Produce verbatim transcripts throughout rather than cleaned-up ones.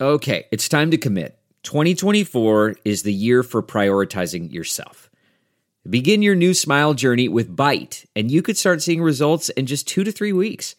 Okay, it's time to commit. twenty twenty-four is the year for prioritizing yourself. Begin your new smile journey with Byte, and you could start seeing results in just two to three weeks.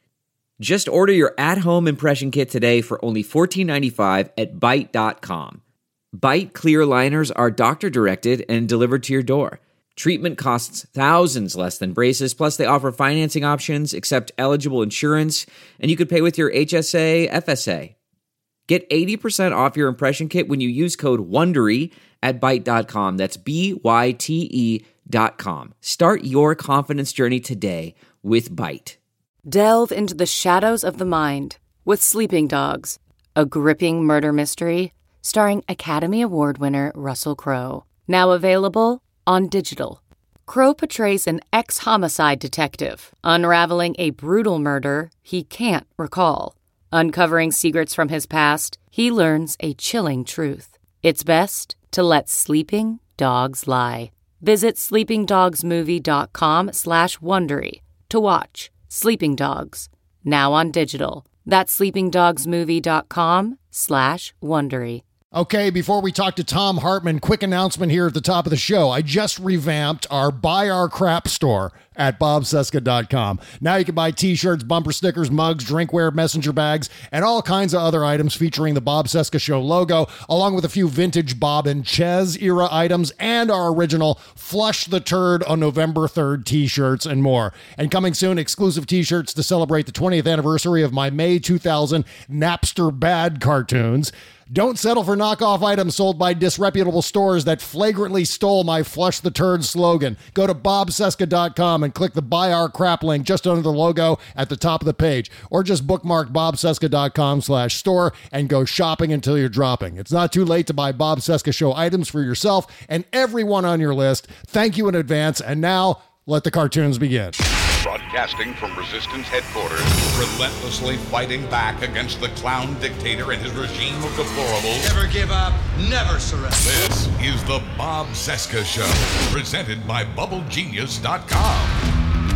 Just order your at-home impression kit today for only fourteen ninety-five at byte dot com. Byte clear aligners are doctor-directed and delivered to your door. Treatment costs thousands less than braces, plus they offer financing options, accept eligible insurance, and you could pay with your H S A, F S A. Get eighty percent off your impression kit when you use code WONDERY at byte dot com. That's B Y T E dot com. Start your confidence journey today with Byte. Delve into the shadows of the mind with Sleeping Dogs, a gripping murder mystery starring Academy Award winner Russell Crowe. Now available on digital. Crowe portrays an ex-homicide detective unraveling a brutal murder he can't recall. Uncovering secrets from his past, he learns a chilling truth. It's best to let sleeping dogs lie. Visit sleepingdogsmovie.com slash Wondery to watch Sleeping Dogs, now on digital. That's sleepingdogsmovie.com slash Wondery. Okay, before we talk to Thom Hartmann, quick announcement here at the top of the show. I just revamped our Buy Our Crap store at bob cesca dot com. Now you can buy t-shirts, bumper stickers, mugs, drinkware, messenger bags, and all kinds of other items featuring the Bob Cesca Show logo, along with a few vintage Bob and Ches era items and our original Flush the Turd on November third t-shirts and more. And coming soon, exclusive t-shirts to celebrate the twentieth anniversary of my May two thousand Napster Bad cartoons. Don't settle for knockoff items sold by disreputable stores that flagrantly stole my Flush the Turd slogan. Go to bob cesca dot com and click the Buy Our Crap link just under the logo at the top of the page. Or just bookmark bob cesca dot com slash store and go shopping until you're dropping. It's not too late to buy Bob Cesca Show items for yourself and everyone on your list. Thank you in advance. And now, let the cartoons begin. Broadcasting from Resistance headquarters, relentlessly fighting back against the clown dictator and his regime of deplorables. Never give up, never surrender. This is the Bob Cesca Show, presented by bubble genius dot com.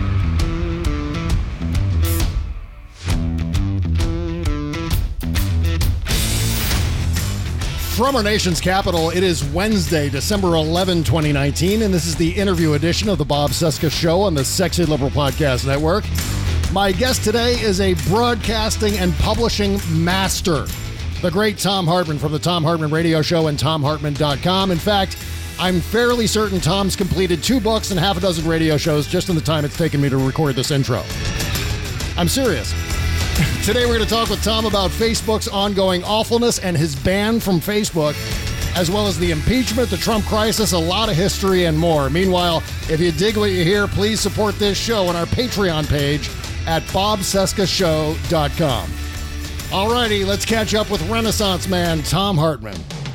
From our nation's capital, it is Wednesday, December eleventh, twenty nineteen, and this is the interview edition of the Bob Cesca Show on the Sexy Liberal Podcast Network. My guest today is a broadcasting and publishing master, the great Thom Hartmann from the Thom Hartmann Radio Show and tom hartmann dot com. In fact, I'm fairly certain Tom's completed two books and half a dozen radio shows just in the time it's taken me to record this intro. I'm serious. Today we're going to talk with Tom about Facebook's ongoing awfulness and his ban from Facebook, as well as the impeachment, the Trump crisis, a lot of history, and more. Meanwhile, if you dig what you hear, please support this show on our Patreon page at bob cesca show dot com. Alrighty, let's catch up with Renaissance man Thom Hartmann.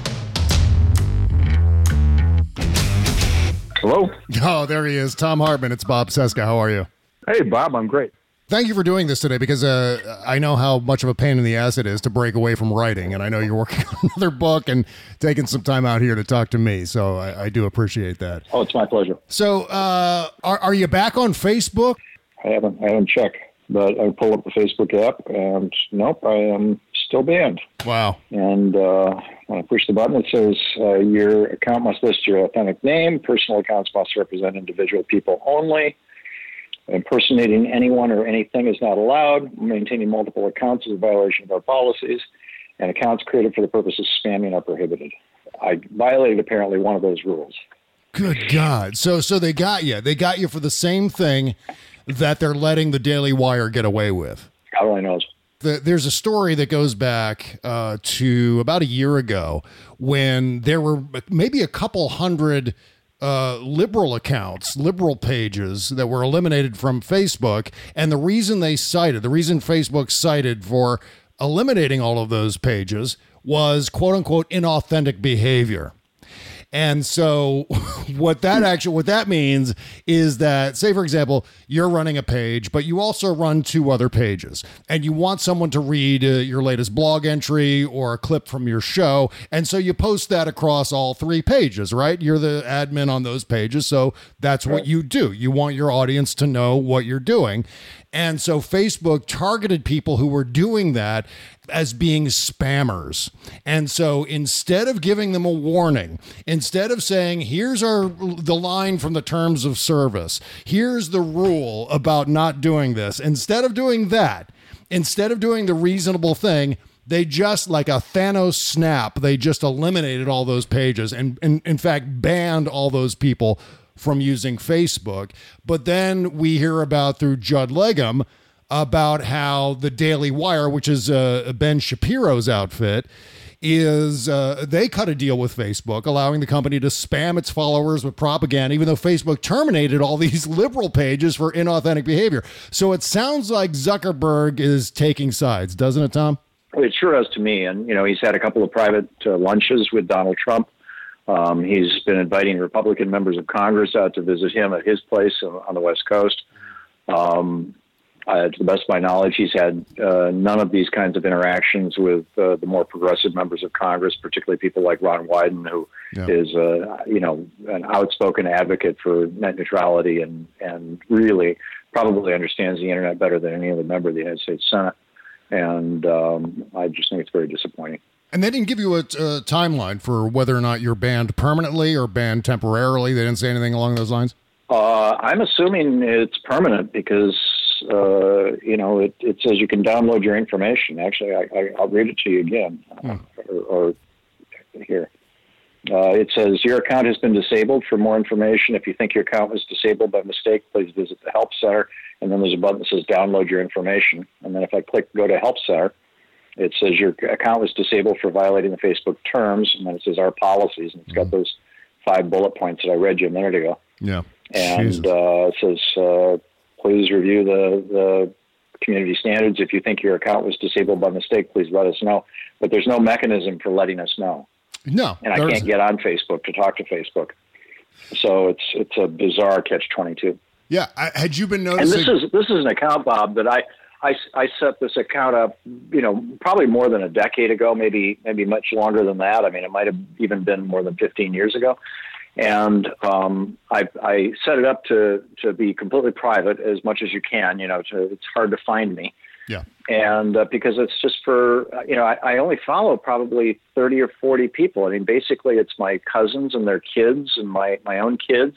Hello. Oh, there he is. Thom Hartmann. It's Bob Cesca. How are you? Hey, Bob. I'm great. Thank you for doing this today, because uh, I know how much of a pain in the ass it is to break away from writing, and I know you're working on another book and taking some time out here to talk to me, so I, I do appreciate that. Oh, it's my pleasure. So, uh, are, are you back on Facebook? I haven't, I haven't checked, but I pulled up the Facebook app, and nope, I am still banned. Wow. And uh, when I push the button, it says uh, your account must list your authentic name. Personal accounts must represent individual people only. Impersonating anyone or anything is not allowed. Maintaining multiple accounts is a violation of our policies, and accounts created for the purpose of spamming are prohibited. I violated apparently one of those rules. Good God. So so they got you. They got you for the same thing that they're letting the Daily Wire get away with. God only knows. The, there's a story that goes back uh, to about a year ago when there were maybe a couple hundred Uh, liberal accounts, liberal pages that were eliminated from Facebook. And the reason they cited, the reason Facebook cited for eliminating all of those pages was quote unquote inauthentic behavior. And so what that actually, what that means is that, say, for example, you're running a page, but you also run two other pages and you want someone to read uh, your latest blog entry or a clip from your show. And so you post that across all three pages, right? You're the admin on those pages. So that's what you do. You want your audience to know what you're doing. And so Facebook targeted people who were doing that as being spammers. And so instead of giving them a warning, instead of saying, here's our the line from the terms of service, here's the rule about not doing this, instead of doing that, instead of doing the reasonable thing, they just, like a Thanos snap, they just eliminated all those pages and, and in fact, banned all those people from using Facebook. But then we hear about through Judd Legum about how the Daily Wire, which is uh, Ben Shapiro's outfit, is uh, they cut a deal with Facebook, allowing the company to spam its followers with propaganda, even though Facebook terminated all these liberal pages for inauthentic behavior. So it sounds like Zuckerberg is taking sides, doesn't it, Tom? It sure does to me. And, you know, he's had a couple of private uh, lunches with Donald Trump. Um, he's been inviting Republican members of Congress out to visit him at his place on the West Coast. Um, uh, to the best of my knowledge, he's had uh, none of these kinds of interactions with uh, the more progressive members of Congress, particularly people like Ron Wyden, who yeah. is, uh, you know, an outspoken advocate for net neutrality and, and really probably understands the internet better than any other member of the United States Senate. And um, I just think it's very disappointing. And they didn't give you a, a timeline for whether or not you're banned permanently or banned temporarily. They didn't say anything along those lines? Uh, I'm assuming it's permanent because, uh, you know, it, it says you can download your information. Actually, I, I, I'll read it to you again. Hmm. Uh, or, or here. Uh, it says, your account has been disabled. For more information, if you think your account was disabled by mistake, please visit the Help Center. And then there's a button that says download your information. And then if I click go to Help Center, it says your account was disabled for violating the Facebook terms, and then it says our policies, and it's got those five bullet points that I read you a minute ago. Yeah. And uh, it says, uh, please review the, the community standards. If you think your account was disabled by mistake, please let us know. But there's no mechanism for letting us know. No. And I can't isn't. get on Facebook to talk to Facebook. So it's it's a bizarre catch twenty-two. Yeah. I, had you been noticing? And this is this is an account, Bob, that I, I, I set this account up, you know, probably more than a decade ago, maybe maybe much longer than that. I mean, it might have even been more than fifteen years ago. And um, I, I set it up to, to be completely private as much as you can. You know, to, it's hard to find me. Yeah. And uh, because it's just for, you know, I, I only follow probably thirty or forty people. I mean, basically it's my cousins and their kids and my, my own kids.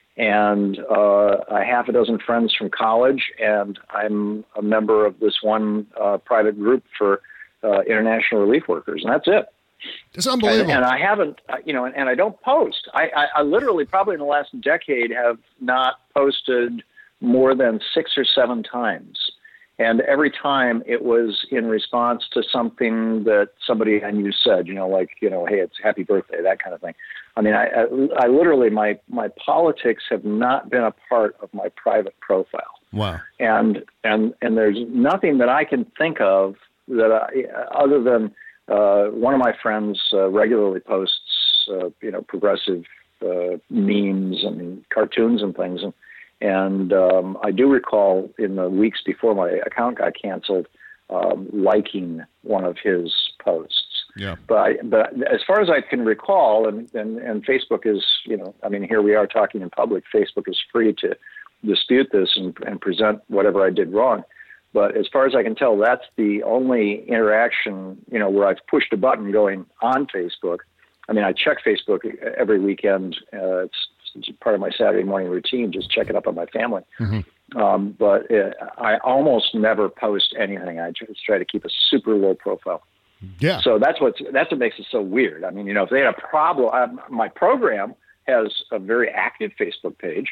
And uh, a half a dozen friends from college, and I'm a member of this one uh, private group for uh, international relief workers, and that's it. It's unbelievable. And, and I haven't, you know, and, and I don't post. I, I, I literally probably in the last decade have not posted more than six or seven times. And every time it was in response to something that somebody I knew said, you know, like, you know, hey, it's happy birthday, that kind of thing. I mean, I, I, I literally, my, my politics have not been a part of my private profile. Wow. And, and, and there's nothing that I can think of that I, other than uh, one of my friends uh, regularly posts, uh, you know, progressive uh, memes and cartoons and things. And, And um, I do recall in the weeks before my account got canceled, um, liking one of his posts. Yeah. But I, but as far as I can recall, and, and, and Facebook is, you know, I mean, here we are talking in public. Facebook is free to dispute this and, and present whatever I did wrong. But as far as I can tell, that's the only interaction, you know, where I've pushed a button going on Facebook. I mean, I check Facebook every weekend. Uh, it's part of my Saturday morning routine, just check it up on my family. Mm-hmm. Um, but it, I almost never post anything. I just try to keep a super low profile. Yeah. So that's what's, that's what makes it so weird. I mean, you know, if they had a problem, I, my program has a very active Facebook page,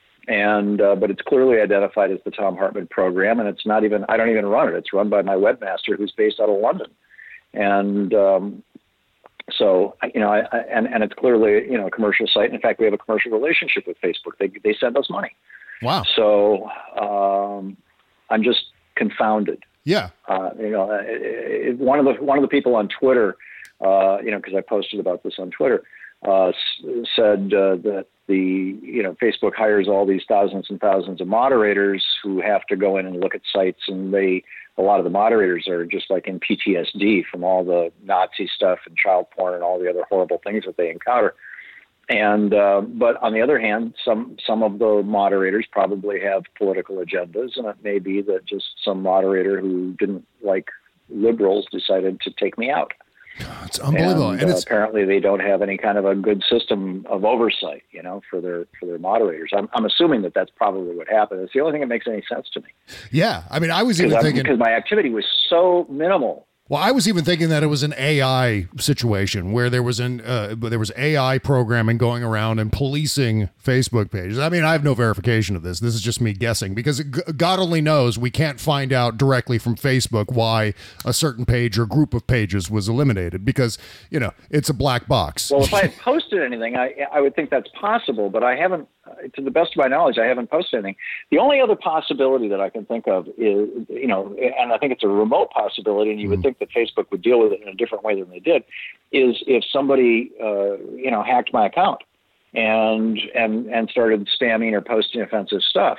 and uh, but it's clearly identified as the Thom Hartmann program, and it's not even, I don't even run it. It's run by my webmaster who's based out of London. And, um, So, you know, I, I, and, and it's clearly, you know, a commercial site. In fact, we have a commercial relationship with Facebook. They they send us money. Wow. So um, I'm just confounded. Yeah. Uh, you know, it, it, one of the one of the people on Twitter, uh, you know, because I posted about this on Twitter, uh, s- said uh, that the, you know, Facebook hires all these thousands and thousands of moderators who have to go in and look at sites, and they, a lot of the moderators are just like in P T S D from all the Nazi stuff and child porn and all the other horrible things that they encounter. And uh, but on the other hand, some some of the moderators probably have political agendas, and it may be that just some moderator who didn't like liberals decided to take me out. It's unbelievable. And, and uh, it's, apparently they don't have any kind of a good system of oversight, you know, for their for their moderators. I'm I'm assuming that that's probably what happened. It's the only thing that makes any sense to me. yeah, I mean, I was even Because thinking because my activity was so minimal. Well, I was even thinking that it was an A I situation where there was an uh, there was A I programming going around and policing Facebook pages. I mean, I have no verification of this. This is just me guessing because g- God only knows we can't find out directly from Facebook why a certain page or group of pages was eliminated because, you know, it's a black box. Well, if I had posted anything, I I would think that's possible, but I haven't. To the best of my knowledge, I haven't posted anything. The only other possibility that I can think of is, you know, and I think it's a remote possibility, and you would think that Facebook would deal with it in a different way than they did, is if somebody, uh, you know, hacked my account and and and started spamming or posting offensive stuff.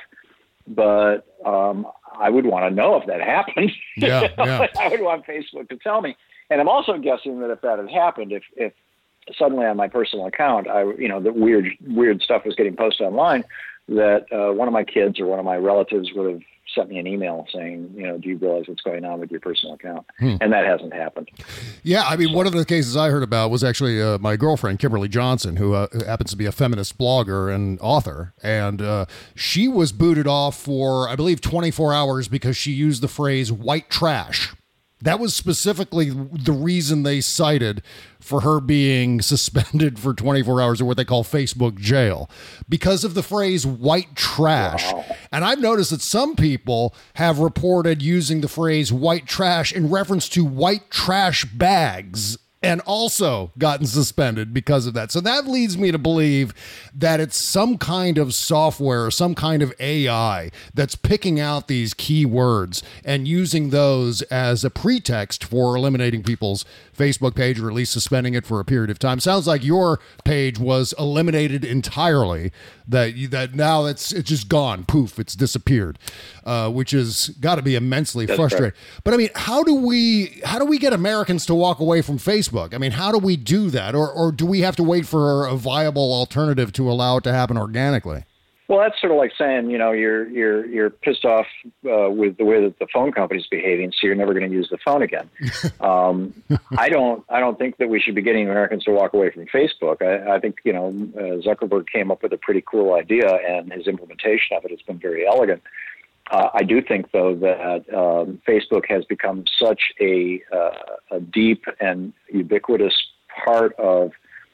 But um, I would want to know if that happened. Yeah, yeah. I would want Facebook to tell me. And I'm also guessing that if that had happened, if if suddenly on my personal account, I, you know, the weird, weird stuff was getting posted online, that uh, one of my kids or one of my relatives would have sent me an email saying, you know, do you realize what's going on with your personal account? Hmm. And that hasn't happened. Yeah, I mean, one of the cases I heard about was actually uh, my girlfriend, Kimberly Johnson, who uh, happens to be a feminist blogger and author. And uh, she was booted off for, I believe, twenty-four hours because she used the phrase white trash. That was specifically the reason they cited for her being suspended for twenty-four hours, or what they call Facebook jail, because of the phrase white trash. Wow. And I've noticed that some people have reported using the phrase white trash in reference to white trash bags, and also gotten suspended because of that. So that leads me to believe that it's some kind of software, some kind of A I that's picking out these keywords and using those as a pretext for eliminating people's Facebook page, or at least suspending it for a period of time. Sounds like your page was eliminated entirely, that you, that now it's it's just gone, poof, it's disappeared, uh, which has got to be immensely That's frustrating. right. But I mean, how do we how do we get Americans to walk away from Facebook? I mean, how do we do that, or or do we have to wait for a viable alternative to allow it to happen organically? Well, that's sort of like saying, you know, you're you're you're pissed off uh, with the way that the phone company's behaving, so you're never going to use the phone again. um, I don't I don't think that we should be getting Americans to walk away from Facebook. I, I think, you know, uh, Zuckerberg came up with a pretty cool idea, and his implementation of it has been very elegant. Uh, I do think, though, that um, Facebook has become such a, uh, a deep and ubiquitous part of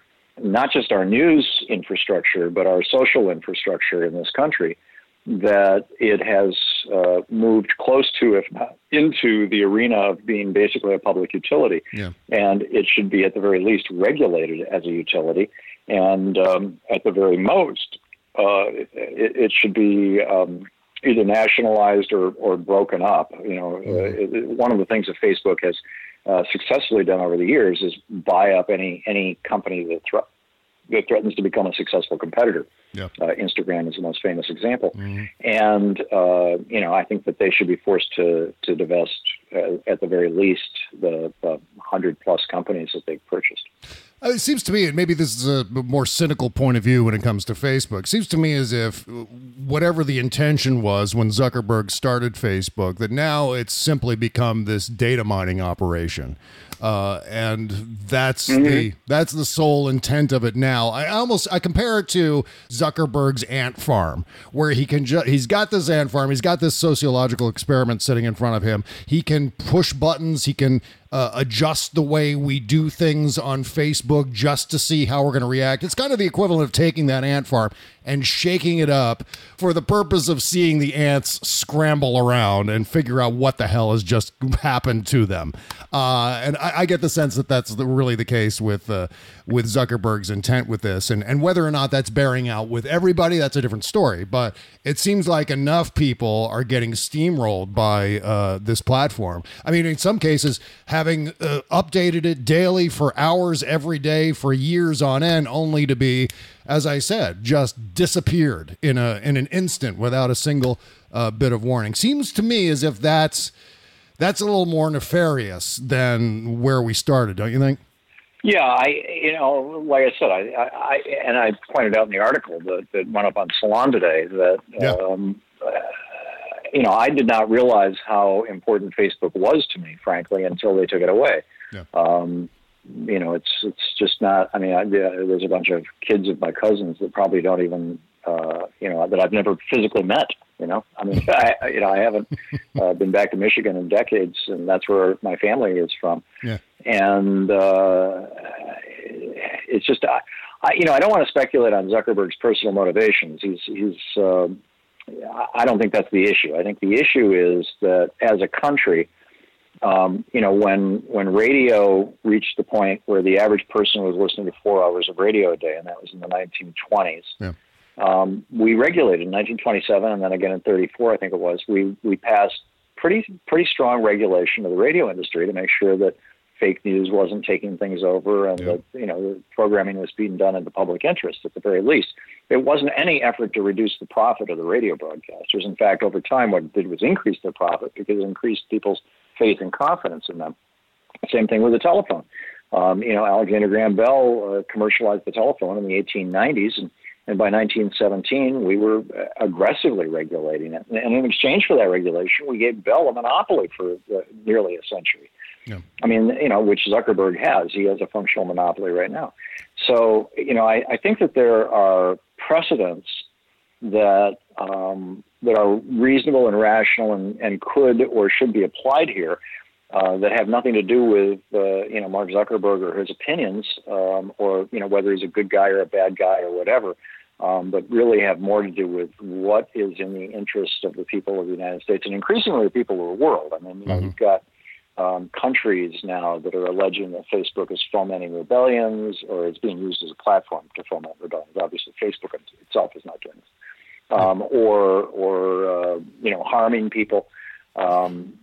not just our news infrastructure, but our social infrastructure in this country, that it has uh, moved close to, if not into, the arena of being basically a public utility. Yeah. And it should be, at the very least, regulated as a utility. And um, at the very most, uh, it, it should be um, either nationalized or, or broken up. You know, mm-hmm. uh, it, one of the things that Facebook has Uh, successfully done over the years is buy up any any company that, thre- that threatens to become a successful competitor. Yeah. Uh, Instagram is the most famous example. Mm-hmm. And, uh, you know, I think that they should be forced to, to divest, uh, at the very least, the uh, one hundred plus companies that they've purchased. It seems to me, and maybe this is a more cynical point of view when it comes to Facebook, it seems to me as if whatever the intention was when Zuckerberg started Facebook, that now it's simply become this data mining operation. Uh, and that's mm-hmm. the that's the sole intent of it now. I almost I compare it to Zuckerberg's ant farm, where he can ju- he's got this ant farm, he's got this sociological experiment sitting in front of him. He can push buttons, he can uh, adjust the way we do things on Facebook just to see how we're going to react. It's kind of the equivalent of taking that ant farm and shaking it up for the purpose of seeing the ants scramble around and figure out what the hell has just happened to them. Uh, and I, I get the sense that that's the, really the case with uh, with Zuckerberg's intent with this. And, and whether or not that's bearing out with everybody, that's a different story. But it seems like enough people are getting steamrolled by uh, this platform. I mean, in some cases, having uh, updated it daily for hours every day for years on end, only to be, as I said, just disappeared in a in an instant without a single uh, bit of warning. Seems to me as if that's that's a little more nefarious than where we started, don't you think? Yeah, I, you know, like I said, I, I, I and I pointed out in the article that, that went up on Salon today that, yeah. um, uh, you know, I did not realize how important Facebook was to me, frankly, until they took it away. Yeah. Um, you know, it's it's just not. I mean, I, there's a bunch of kids of my cousins that probably don't even, uh, you know, that I've never physically met. You know, I mean, I, you know, I haven't uh, been back to Michigan in decades, and that's where my family is from. Yeah. And uh, it's just, I, I, you know, I don't want to speculate on Zuckerberg's personal motivations. He's, he's. Uh, I don't think that's the issue. I think the issue is that as a country, um, you know, when when radio reached the point where the average person was listening to four hours of radio a day, and that was in the nineteen twenties. Yeah. Um, we regulated in nineteen twenty-seven, and then again in thirty-four, I think it was. We we passed pretty pretty strong regulation of the radio industry to make sure that fake news wasn't taking things over, and yeah. that you know the programming was being done in the public interest at the very least. There wasn't any effort to reduce the profit of the radio broadcasters. In fact, over time, what it did was increase their profit because it increased people's faith and confidence in them. Same thing with the telephone. Um, you know, Alexander Graham Bell uh, commercialized the telephone in the eighteen nineties, and And by nineteen seventeen, we were aggressively regulating it. And in exchange for that regulation, we gave Bell a monopoly for uh, nearly a century. Yeah. I mean, you know, which Zuckerberg has. He has a functional monopoly right now. So, you know, I, I think that there are precedents that um, that are reasonable and rational and, and could or should be applied here uh, that have nothing to do with, uh, you know, Mark Zuckerberg or his opinions um, or, you know, whether he's a good guy or a bad guy or whatever. Um, but really have more to do with what is in the interest of the people of the United States and increasingly the people of the world. I mean, you know, mm-hmm. you've got um, countries now that are alleging that Facebook is fomenting rebellions or is being used as a platform to foment rebellions. Obviously, Facebook itself is not doing this. Um, or, or uh, you know, harming people. Um,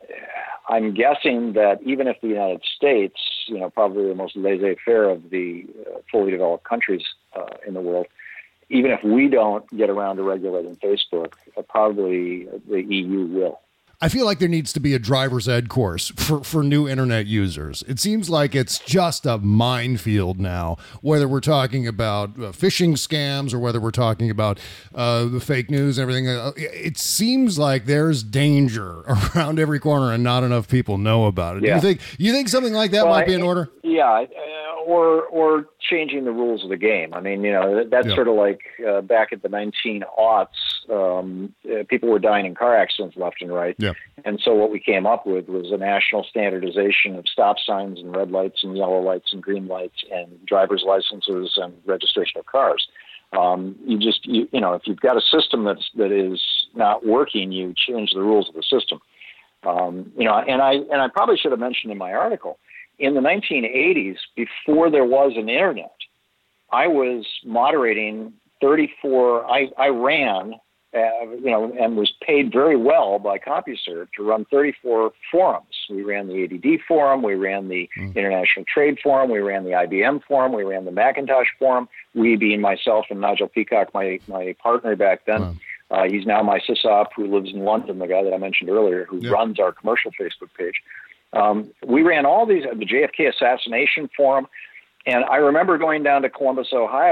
I'm guessing that even if the United States, you know, probably the most laissez-faire of the uh, fully developed countries uh, in the world, even if we don't get around to regulating Facebook, uh, probably the E U will. I feel like there needs to be a driver's ed course for, for new internet users. It seems like it's just a minefield now, whether we're talking about uh, phishing scams or whether we're talking about uh, the fake news and everything. Uh, it seems like there's danger around every corner and not enough people know about it. Yeah. Do you think you think something like that well, might be I, in order? Yeah, uh, or or changing the rules of the game. I mean, you know, that's yeah. sort of like uh, back at the nineteen aughts, um, uh, people were dying in car accidents left and right. Yeah. And so what we came up with was a national standardization of stop signs and red lights and yellow lights and green lights and driver's licenses and registration of cars. Um, you just, you, you know, if you've got a system that's, that is not working, you change the rules of the system. Um, you know, and I, and I probably should have mentioned in my article, in the nineteen eighties, before there was an internet, I was moderating thirty-four, I, I ran, uh, you know, and was paid very well by CompuServe to run thirty-four forums. We ran the A D D forum, we ran the mm. International Trade Forum, we ran the I B M forum, we ran the Macintosh forum, we being myself and Nigel Peacock, my, my partner back then. Wow. Uh, he's now my sysop who lives in London, the guy that I mentioned earlier, who yeah. runs our commercial Facebook page. Um, we ran all these, the J F K Assassination Forum, and I remember going down to Columbus,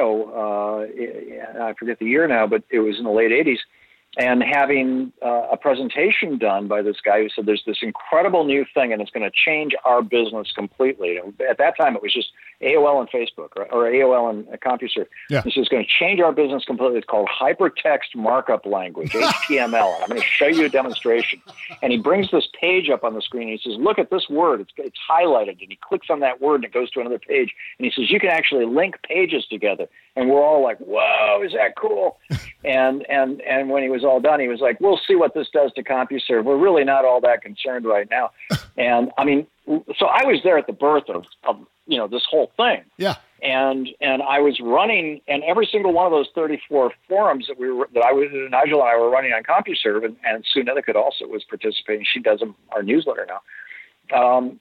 Ohio, uh, I forget the year now, but it was in the late eighties, and having uh, a presentation done by this guy who said there's this incredible new thing and it's going to change our business completely. At that time, it was just A O L and Facebook, or, or A O L and CompuServe. Yeah. This is going to change our business completely. It's called Hypertext Markup Language, H T M L. I'm going to show you a demonstration. And he brings this page up on the screen and he says, look at this word. It's, it's highlighted. And he clicks on that word and it goes to another page. And he says, you can actually link pages together. And we're all like, whoa, is that cool? and and and when he was all done, he was like, we'll see what this does to CompuServe. We're really not all that concerned right now. And I mean, so I was there at the birth of, of you know, this whole thing. Yeah. And and I was running, and every single one of those thirty-four forums that we were, that I was, Nigel and I were running on CompuServe, and, and Sue Nethercutt also was participating. She does our newsletter now. Um,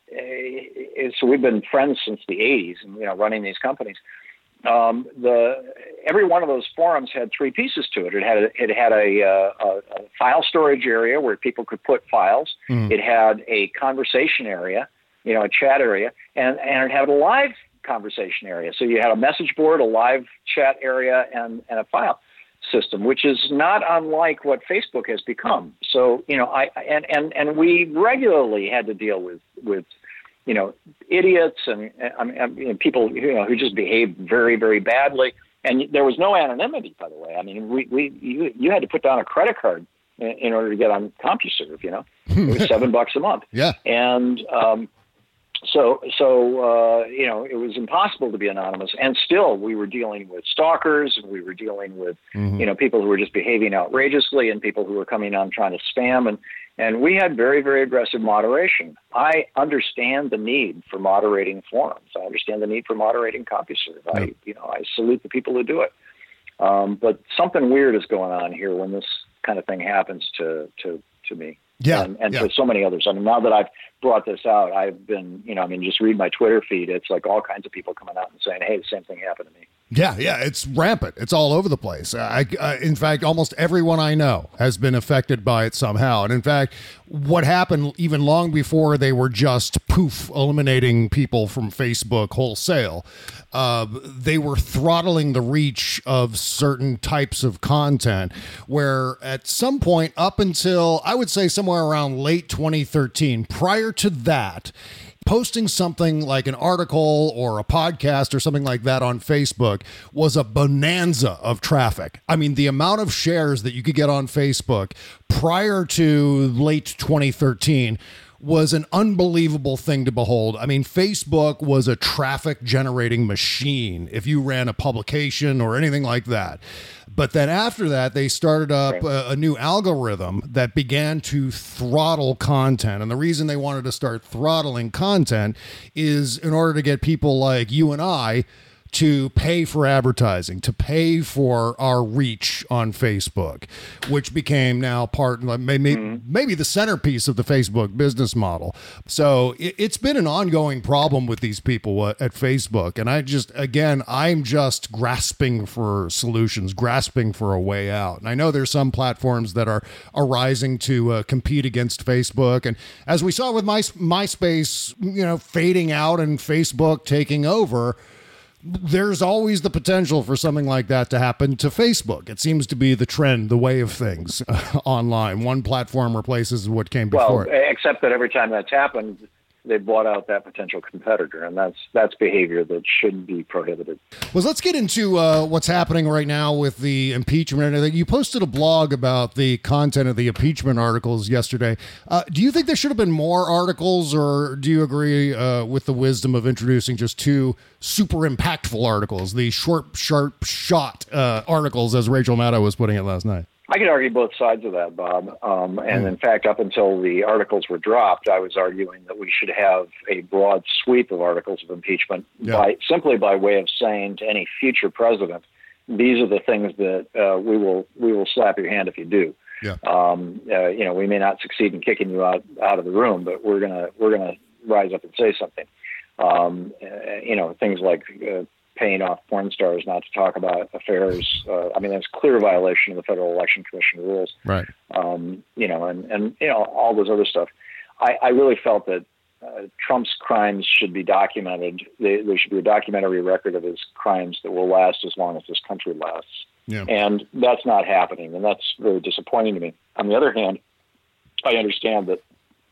so we've been friends since the eighties, and you know, running these companies. Um, the every one of those forums had three pieces to it. It had a, it had a, uh, a, a file storage area where people could put files. Mm. It had a conversation area, you know, a chat area, and and it had a live conversation area. So you had a message board, a live chat area, and, and a file system, which is not unlike what Facebook has become. So, you know, I and, and, and we regularly had to deal with, with you know, idiots and, and, and people, you know, who just behaved very, very badly. And there was no anonymity, by the way. I mean, we, we you, you had to put down a credit card in, in order to get on CompuServe, you know. It was seven bucks a month. Yeah. And um, so, so uh, you know, it was impossible to be anonymous. And still, we were dealing with stalkers, and we were dealing with, mm-hmm. you know, people who were just behaving outrageously, and people who were coming on trying to spam. And, and we had very, very aggressive moderation. I understand the need for moderating forums. I understand the need for moderating CompuServe. Yeah. I, you know, I salute the people who do it. Um, but something weird is going on here when this kind of thing happens to to, to me. Yeah, and, and yeah. to so many others. I mean, now that I've brought this out, I've been, you know, I mean, just read my Twitter feed. It's like all kinds of people coming out and saying, hey, the same thing happened to me. Yeah, yeah, it's rampant. It's all over the place. I, I, in fact, almost everyone I know has been affected by it somehow. And in fact, what happened even long before they were just poof, eliminating people from Facebook wholesale, uh, they were throttling the reach of certain types of content where at some point up until, I would say somewhere around late twenty thirteen, prior to that, posting something like an article or a podcast or something like that on Facebook was a bonanza of traffic. I mean, the amount of shares that you could get on Facebook prior to late twenty thirteen was an unbelievable thing to behold. I mean, Facebook was a traffic generating machine if you ran a publication or anything like that. But then after that, they started up a, a new algorithm that began to throttle content. And the reason they wanted to start throttling content is in order to get people like you and I to pay for advertising, to pay for our reach on Facebook, which became now part, maybe, mm. maybe the centerpiece of the Facebook business model. So it, it's been an ongoing problem with these people at Facebook. And I just, again, I'm just grasping for solutions, grasping for a way out. And I know there's some platforms that are arising to uh, compete against Facebook. And as we saw with My, MySpace, you know, fading out and Facebook taking over, there's always the potential for something like that to happen to Facebook. It seems to be the trend, the way of things uh, online. One platform replaces what came before well, it. Except that every time that's happened, they bought out that potential competitor, and that's that's behavior that should be prohibited. Well, let's get into uh, what's happening right now with the impeachment. You posted a blog about the content of the impeachment articles yesterday. Uh, do you think there should have been more articles, or do you agree uh, with the wisdom of introducing just two super impactful articles, the short, sharp shot uh, articles, as Rachel Maddow was putting it last night? I could argue both sides of that, Bob. Um, and in fact, up until the articles were dropped, I was arguing that we should have a broad sweep of articles of impeachment yeah. by simply by way of saying to any future president, these are the things that uh, we will we will slap your hand if you do. Yeah. Um, uh, you know, we may not succeed in kicking you out, out of the room, but we're gonna we're gonna rise up and say something. Um, uh, you know, things like uh, paying off porn stars not to talk about affairs. Uh, I mean, that's a clear violation of the Federal Election Commission rules. Right. Um, you know, and, and, you know, all this other stuff. I, I really felt that uh, Trump's crimes should be documented. They, there should be a documentary record of his crimes that will last as long as this country lasts. Yeah. And that's not happening. And that's very disappointing to me. On the other hand, I understand that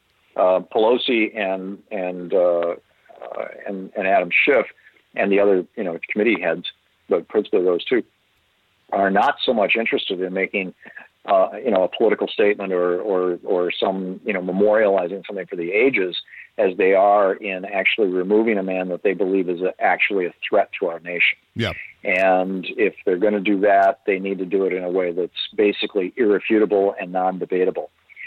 uh, Pelosi and, and, uh, uh, and, and Adam Schiff and the other, you know, committee heads, but principally those two, are not so much interested in making, uh, you know, a political statement or, or, or some, you know, memorializing something for the ages as they are in actually removing a man that they believe is a, actually a threat to our nation. Yeah. And if they're going to do that, they need to do it in a way that's basically irrefutable and non-debatable.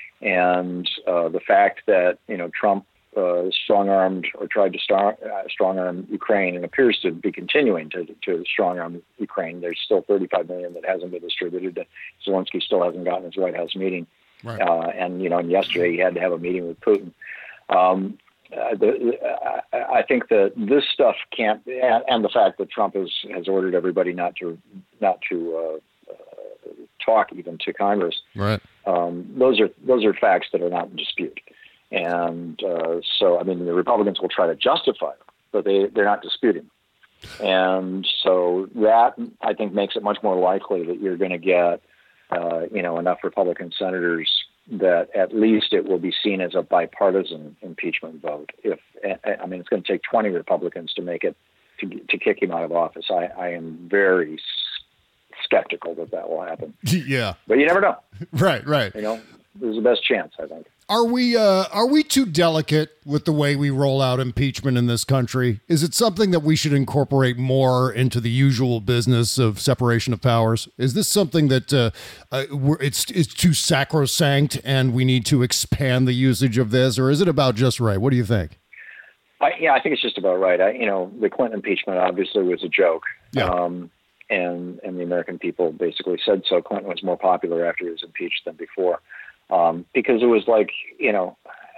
And uh, the fact that, you know, Trump Uh, strong-armed or tried to star, uh, strong-arm Ukraine and appears to be continuing to, to strong-arm Ukraine. There's still thirty-five million that hasn't been distributed. Zelensky still hasn't gotten his White House meeting. Right. Uh, and, you know, and yesterday he had to have a meeting with Putin. Um, uh, the, uh, I think that this stuff can't, and, and the fact that Trump has, has ordered everybody not to, not to uh, uh, talk even to Congress. Right. Um, those are, those are facts that are not in dispute. And uh, so, I mean, the Republicans will try to justify them, but they, they're not disputing. And so that, I think, makes it much more likely that you're going to get, uh, you know, enough Republican senators that at least it will be seen as a bipartisan impeachment vote. If I mean, it's going to take twenty Republicans to make it, to, to kick him out of office. I, I am very skeptical that that will happen. Yeah. But you never know. Right, right. You know, there's the best chance, I think. Are we uh, are we too delicate with the way we roll out impeachment in this country? Is it something that we should incorporate more into the usual business of separation of powers? Is this something that uh, uh, we're, it's it's too sacrosanct and we need to expand the usage of this, or is it about just right? What do you think? I, yeah, I think it's just about right. I, you know, the Clinton impeachment obviously was a joke. Yeah. Um, and and the American people basically said so. Clinton was more popular after he was impeached than before. Um, because it was like, you know,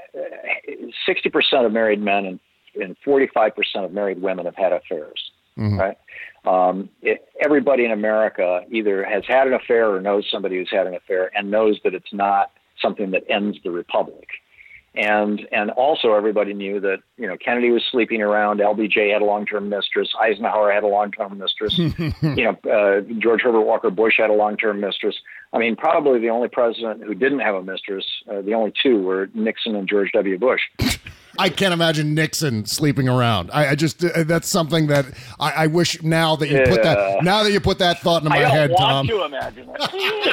sixty percent of married men and, and forty-five percent of married women have had affairs, mm-hmm. right? Um, it, everybody in America either has had an affair or knows somebody who's had an affair and knows that it's not something that ends the republic. And and also everybody knew that, you know, Kennedy was sleeping around, L B J had a long-term mistress, Eisenhower had a long-term mistress, you know, uh, George Herbert Walker Bush had a long-term mistress. I mean, probably the only president who didn't have a mistress, uh, the only two were Nixon and George W. Bush. I can't imagine Nixon sleeping around. I, I just uh, that's something that I, I wish now that you yeah. put that now that you put that thought into my I don't head, want Tom. to imagine it.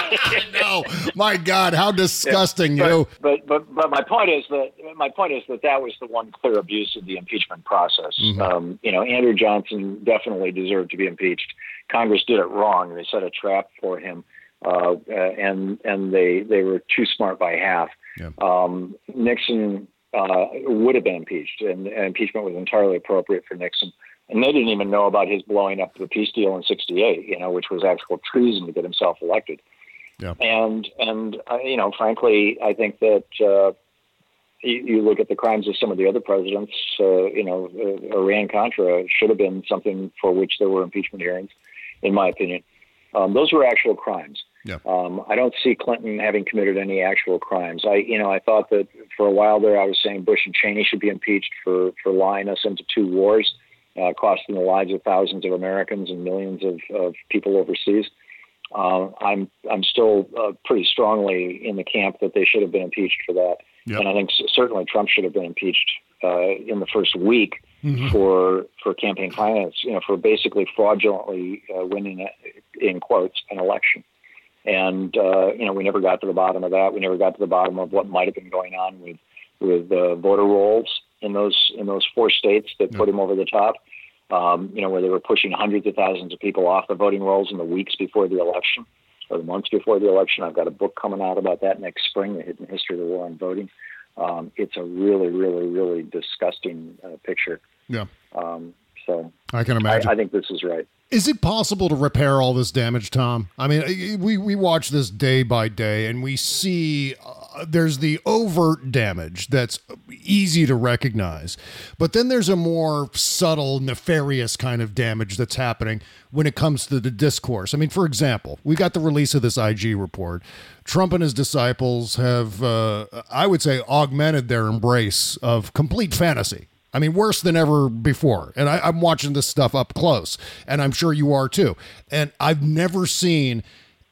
I know, my God, how disgusting yeah, but, you. But but but my point is that my point is that that was the one clear abuse of the impeachment process. Mm-hmm. Um, you know, Andrew Johnson definitely deserved to be impeached. Congress did it wrong. They set a trap for him, uh, uh, and and they they were too smart by half. Yeah. Um, Nixon. Uh, would have been impeached, and, and impeachment was entirely appropriate for Nixon. And they didn't even know about his blowing up the peace deal in sixty-eight, you know, which was actual treason to get himself elected. Yeah. And, and uh, you know, frankly, I think that uh, you, you look at the crimes of some of the other presidents, uh, you know, uh, Iran-Contra should have been something for which there were impeachment hearings, in my opinion. Um, those were actual crimes. Yeah. Um, I don't see Clinton having committed any actual crimes. I, you know, I thought that for a while there, I was saying Bush and Cheney should be impeached for, for lying us into two wars, uh, costing the lives of thousands of Americans and millions of, of people overseas. Uh, I'm, I'm still uh, pretty strongly in the camp that they should have been impeached for that. Yep. And I think certainly Trump should have been impeached uh, in the first week mm-hmm. for, for campaign finance, you know, for basically fraudulently uh, winning, in quotes, an election. And, uh, you know, we never got to the bottom of that. We never got to the bottom of what might have been going on with, with uh, voter rolls in those in those four states that yeah. put him over the top, um, you know, where they were pushing hundreds of thousands of people off the voting rolls in the weeks before the election or the months before the election. I've got a book coming out about that next spring, The Hidden History of the War on Voting. Um, it's a really, really, really disgusting uh, picture. Yeah. Um, so I can imagine. I, I think this is right. Is it possible to repair all this damage, Tom? I mean, we, we watch this day by day, and we see uh, there's the overt damage that's easy to recognize. But then there's a more subtle, nefarious kind of damage that's happening when it comes to the discourse. I mean, for example, we got the release of this I G report. Trump and his disciples have, uh, I would say, augmented their embrace of complete fantasy. I mean, worse than ever before. And I, I'm watching this stuff up close, and I'm sure you are too. And I've never seen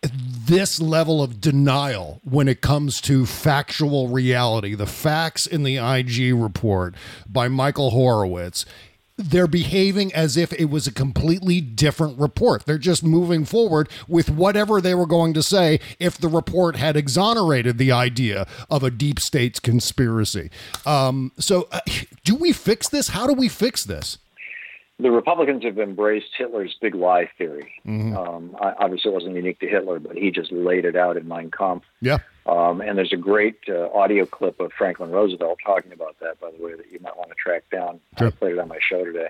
this level of denial when it comes to factual reality. The facts in the I G report by Michael Horowitz, they're behaving as if it was a completely different report. They're just moving forward with whatever they were going to say if the report had exonerated the idea of a deep state's conspiracy. Um, so uh, do we fix this? How do we fix this? The Republicans have embraced Hitler's big lie theory. Mm-hmm. Um, obviously, it wasn't unique to Hitler, but he just laid it out in Mein Kampf. Yeah. Um, and there's a great uh, audio clip of Franklin Roosevelt talking about that, by the way, that you might want to track down. Sure. I played it on my show today.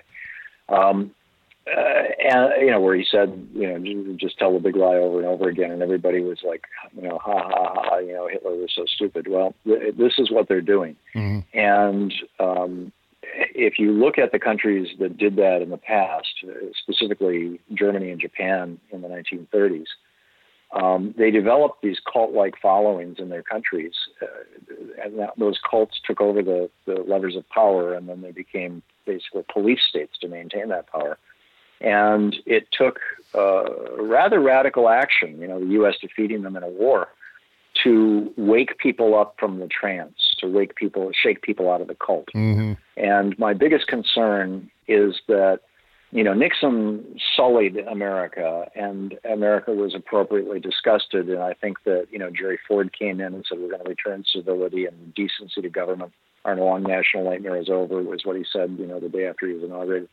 Um, uh, and, you know, where he said, you know, just tell the big lie over and over again. And everybody was like, you know, ha, ha, ha, you know, Hitler was so stupid. Well, th- this is what they're doing. Mm-hmm. And um, if you look at the countries that did that in the past, specifically Germany and Japan in the nineteen thirties, Um, they developed these cult-like followings in their countries, uh, and that, those cults took over the, the levers of power, and then they became basically police states to maintain that power. And it took uh, rather radical action, you know, the U S defeating them in a war, to wake people up from the trance, to wake people, shake people out of the cult. Mm-hmm. And my biggest concern is that, you know, Nixon sullied America, and America was appropriately disgusted. And I think that, you know, Jerry Ford came in and said, we're going to return civility and decency to government. Our long national nightmare is over, was what he said, you know, the day after he was inaugurated.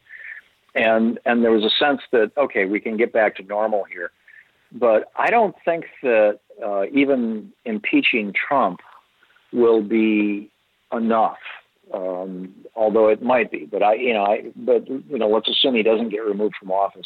And and there was a sense that, okay, we can get back to normal here. But I don't think that uh, even impeaching Trump will be enough. Um, although it might be, but I, you know, I, but you know, let's assume he doesn't get removed from office.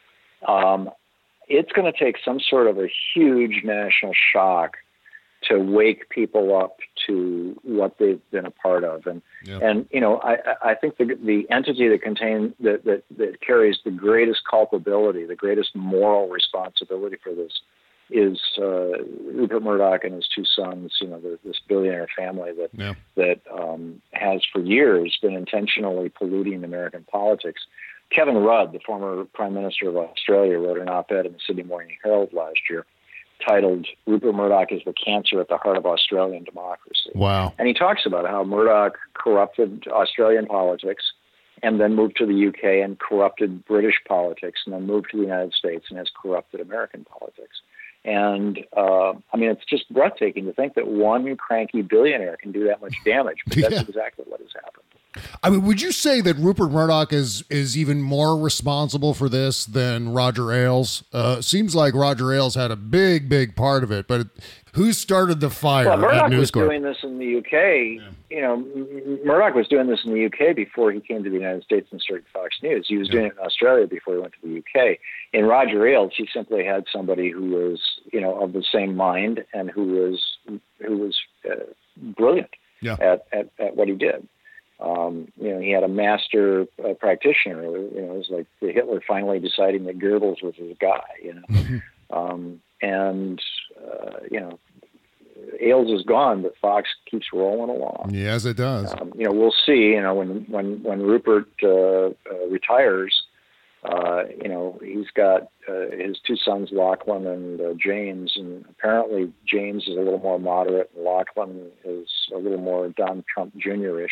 Um, it's going to take some sort of a huge national shock to wake people up to what they've been a part of, and yeah. and you know, I, I think the the entity that contain that, that that carries the greatest culpability, the greatest moral responsibility for this, is uh, Rupert Murdoch and his two sons. You know, the, this billionaire family that yeah. that um, has for years been intentionally polluting American politics. Kevin Rudd, the former Prime Minister of Australia, wrote an op-ed in the Sydney Morning Herald last year titled "Rupert Murdoch is the cancer at the heart of Australian democracy." Wow! And he talks about how Murdoch corrupted Australian politics, and then moved to the U K and corrupted British politics, and then moved to the United States and has corrupted American politics. And, uh, I mean, it's just breathtaking to think that one cranky billionaire can do that much damage, but that's yeah. exactly what has happened. I mean, would you say that Rupert Murdoch is is even more responsible for this than Roger Ailes? Uh, seems like Roger Ailes had a big, big part of it, but who started the fire well, Murdoch at News was Corp? doing this in the U K. Yeah. You know, Murdoch was doing this in the U K before he came to the United States and started Fox News. He was yeah. doing it in Australia before he went to the U K. In Roger Ailes, he simply had somebody who was, you know, of the same mind and who was who was uh, brilliant yeah. at, at, at what he did. Um, you know, he had a master uh, practitioner. You know, it was like the Hitler finally deciding that Goebbels was his guy. You know, um, and uh, you know, Ailes is gone, but Fox keeps rolling along. Yes, it does. Um, you know, we'll see. You know, when when when Rupert uh, uh, retires, uh, you know, he's got uh, his two sons, Lachlan and uh, James, and apparently James is a little more moderate, and Lachlan is a little more Don Trump Junior-ish.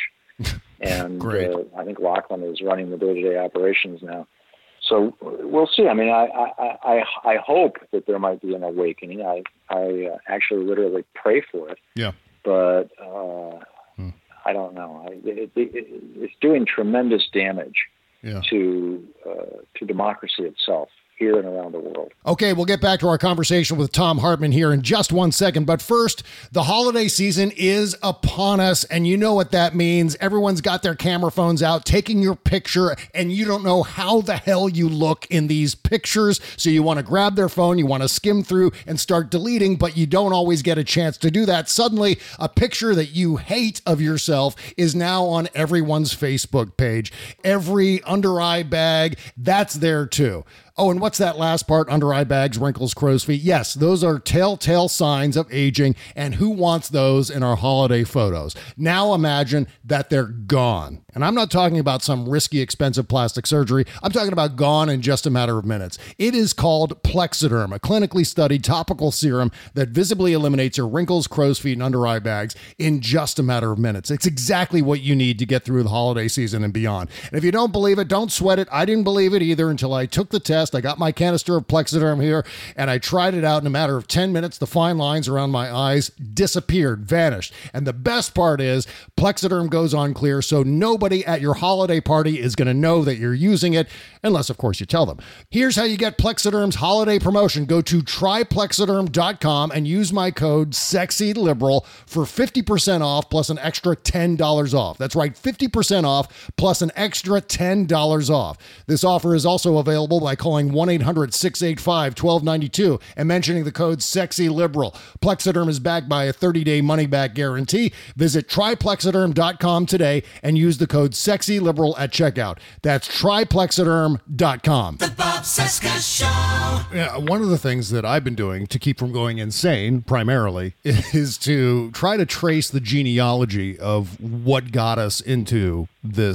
And uh, I think Lachlan is running the day-to-day operations now. So we'll see. I mean, I, I, I, I hope that there might be an awakening. I, I uh, actually literally pray for it. Yeah. But uh, hmm. I don't know. I, it, it, it, it's doing tremendous damage yeah. to uh, to democracy itself, here and around the world. Okay, we'll get back to our conversation with Thom Hartmann here in just one second. But first, the holiday season is upon us, and you know what that means. Everyone's got their camera phones out, taking your picture, and you don't know how the hell you look in these pictures. So you want to grab their phone, you want to skim through and start deleting, but you don't always get a chance to do that. Suddenly, a picture that you hate of yourself is now on everyone's Facebook page. Every under-eye bag, that's there too. Oh, and what's that last part? Under eye bags, wrinkles, crow's feet. Yes, those are telltale signs of aging, and who wants those in our holiday photos? Now imagine that they're gone. And I'm not talking about some risky, expensive plastic surgery. I'm talking about gone in just a matter of minutes. It is called Plexiderm, a clinically studied topical serum that visibly eliminates your wrinkles, crow's feet, and under eye bags in just a matter of minutes. It's exactly what you need to get through the holiday season and beyond. And if you don't believe it, don't sweat it. I didn't believe it either until I took the test. I got my canister of Plexiderm here, and I tried it out in a matter of ten minutes. The fine lines around my eyes disappeared, vanished. And the best part is Plexiderm goes on clear, so nobody at your holiday party is going to know that you're using it, unless, of course, you tell them. Here's how you get Plexiderm's holiday promotion. Go to try plexiderm dot com and use my code SEXYLIBERAL for fifty percent off plus an extra ten dollars off. That's right, fifty percent off plus an extra ten dollars off. This offer is also available by calling one eight hundred six eight five one two nine two and mentioning the code SEXYLIBERAL. Plexiderm is backed by a thirty-day money-back guarantee. Visit try plexiderm dot com today and use the code SEXYLIBERAL at checkout. That's try plexiderm dot com. The Bob Cesca Show. Yeah, one of the things that I've been doing to keep from going insane, primarily, is to try to trace the genealogy of what got us into this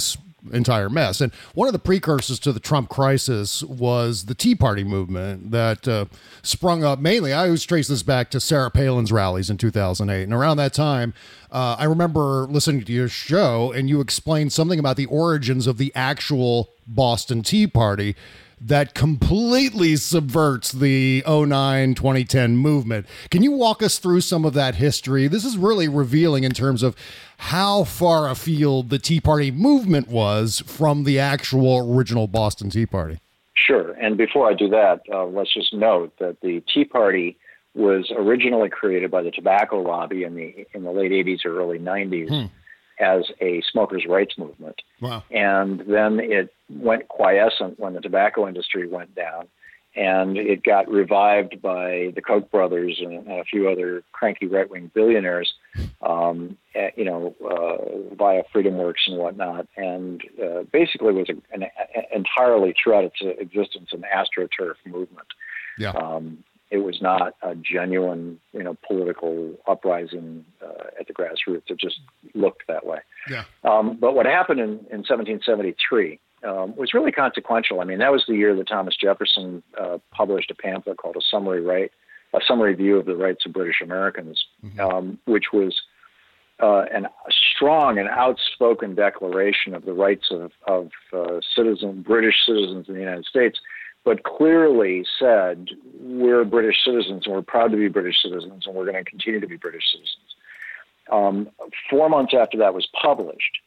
entire mess. And one of the precursors to the Trump crisis was the Tea Party movement that uh, sprung up mainly. I always trace this back to Sarah Palin's rallies in two thousand eight. And around that time, uh, I remember listening to your show, and you explained something about the origins of the actual Boston Tea Party that completely subverts the oh nine twenty ten movement. Can you walk us through some of that history? This is really revealing in terms of how far afield the Tea Party movement was from the actual original Boston Tea Party. Sure. And before I do that, uh, let's just note that the Tea Party was originally created by the tobacco lobby in the in the late eighties or early nineties. Hmm. as a smokers' rights movement. Wow. And then it went quiescent when the tobacco industry went down, and it got revived by the Koch brothers and, and a few other cranky right-wing billionaires, um, you know, uh, via Freedom Works and whatnot, and uh, basically was a, an, an entirely throughout its existence an AstroTurf movement. Yeah. Um, It was not a genuine, you know, political uprising uh, at the grassroots. It just looked that way. Yeah. Um, but what happened in, in seventeen seventy-three um, was really consequential. I mean, that was the year that Thomas Jefferson uh, published a pamphlet called A Summary Right, a Summary View of the Rights of British Americans, mm-hmm. um, which was uh, an, a strong and outspoken declaration of the rights of, of uh, citizen, British citizens in the United States, but clearly said, we're British citizens and we're proud to be British citizens and we're going to continue to be British citizens. Um, four months after that was published,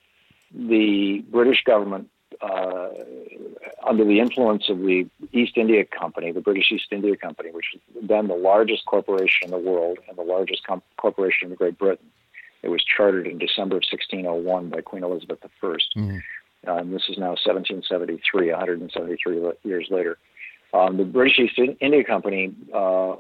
the British government, uh, under the influence of the East India Company, the British East India Company, which was then the largest corporation in the world and the largest com- corporation in Great Britain, it was chartered in December of sixteen oh one by Queen Elizabeth the First. Mm-hmm. Uh, and this is now seventeen seventy-three, one hundred seventy-three years later. Um, the British East India Company uh,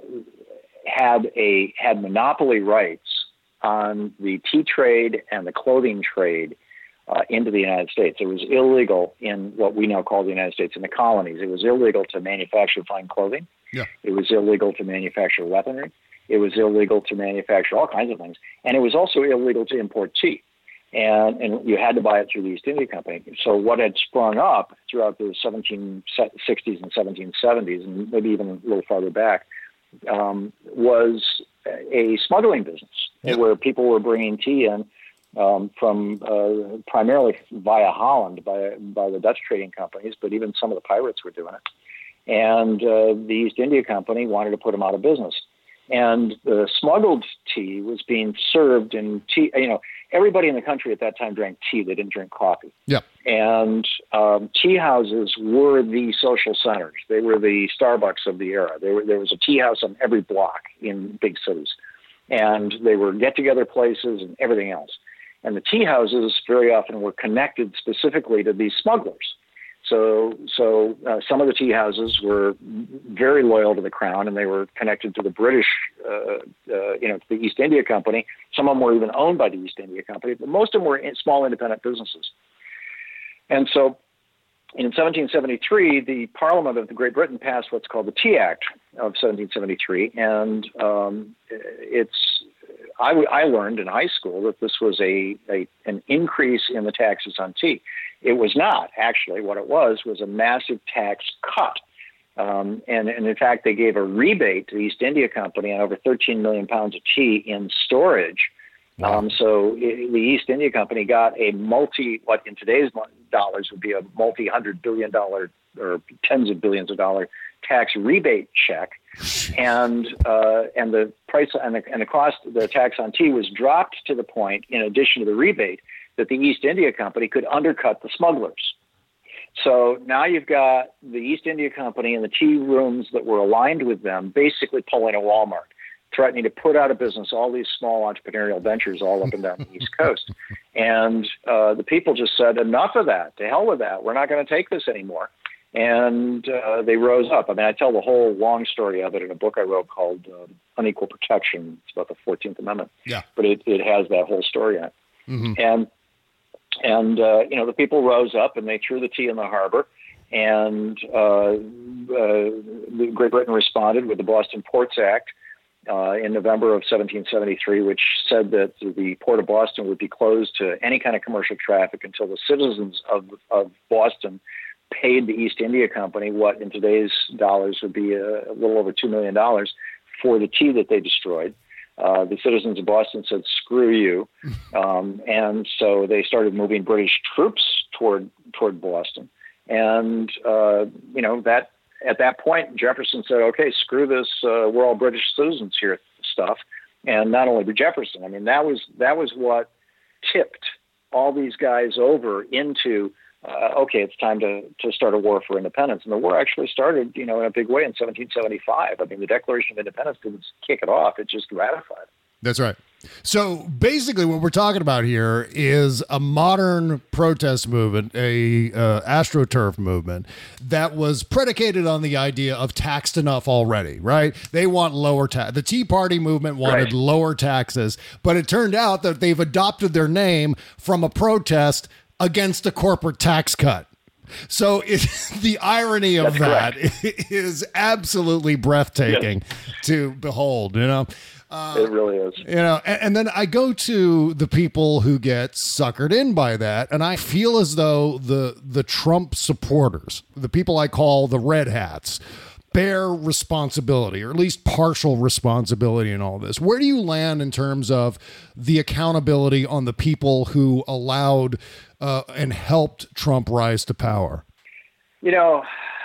had a had monopoly rights on the tea trade and the clothing trade uh, into the United States. It was illegal in what we now call the United States in the colonies. It was illegal to manufacture fine clothing. Yeah. It was illegal to manufacture weaponry. It was illegal to manufacture all kinds of things. And it was also illegal to import tea. And, and you had to buy it through the East India Company. So what had sprung up throughout the seventeen sixties and seventeen seventies, and maybe even a little farther back, um, was a smuggling business yeah. where people were bringing tea in um, from uh, primarily via Holland by by the Dutch trading companies, but even some of the pirates were doing it. And uh, the East India Company wanted to put them out of business. And the smuggled tea was being served in tea, you know, everybody in the country at that time drank tea. They didn't drink coffee. Yep. And um, tea houses were the social centers. They were the Starbucks of the era. They were, there was a tea house on every block in big cities. And they were get-together places and everything else. And the tea houses very often were connected specifically to these smugglers. So, so uh, some of the tea houses were very loyal to the crown, and they were connected to the British, uh, uh, you know, to the East India Company. Some of them were even owned by the East India Company, but most of them were in small independent businesses. And so, in seventeen seventy-three, the Parliament of Great Britain passed what's called the Tea Act of seventeen seventy-three, and um, it's. I, I learned in high school that this was a, a an increase in the taxes on tea. It was not, actually. What it was was a massive tax cut. Um, and, and, in fact, they gave a rebate to the East India Company on over thirteen million pounds of tea in storage. Wow. Um, so it, the East India Company got a multi, what in today's dollars would be a multi-hundred billion dollar or tens of billions of dollar tax rebate check. And uh, and the price and the, and the cost, the tax on tea was dropped to the point, in addition to the rebate, that the East India Company could undercut the smugglers. So now you've got the East India Company and the tea rooms that were aligned with them basically pulling a Walmart, threatening to put out of business all these small entrepreneurial ventures all up and down the East Coast. And uh, the people just said, enough of that. To hell with that. We're not going to take this anymore. And uh, they rose up. I mean, I tell the whole long story of it in a book I wrote called uh, Unequal Protection. It's about the fourteenth Amendment. Yeah. But it, it has that whole story in it. Mm-hmm. And, and uh, you know, the people rose up and they threw the tea in the harbor. And uh, uh, Great Britain responded with the Boston Ports Act, uh, in November of seventeen seventy-three, which said that the port of Boston would be closed to any kind of commercial traffic until the citizens of, of Boston paid the East India Company what in today's dollars would be a, a little over two million dollars for the tea that they destroyed. Uh, the citizens of Boston said, screw you. Um, and so they started moving British troops toward toward Boston. And, uh, you know, that at that point, Jefferson said, okay, screw this, uh, we're all British citizens here stuff. And not only Jefferson, I mean, that was that was what tipped all these guys over into, uh, okay, it's time to, to start a war for independence. And the war actually started, you know, in a big way in seventeen seventy-five. I mean, the Declaration of Independence didn't kick it off. It just ratified. That's right. So basically what we're talking about here is a modern protest movement, a uh, AstroTurf movement that was predicated on the idea of taxed enough already, right? They want lower tax. The Tea Party movement wanted right. lower taxes, but it turned out that they've adopted their name from a protest against a corporate tax cut. So it, the irony of That's that correct. is absolutely breathtaking yes. to behold, you know? Uh, it really is. You know, and, and then I go to the people who get suckered in by that, and I feel as though the the Trump supporters, the people I call the red hats, bear responsibility, or at least partial responsibility in all this. Where do you land in terms of the accountability on the people who allowed uh, and helped Trump rise to power? You know,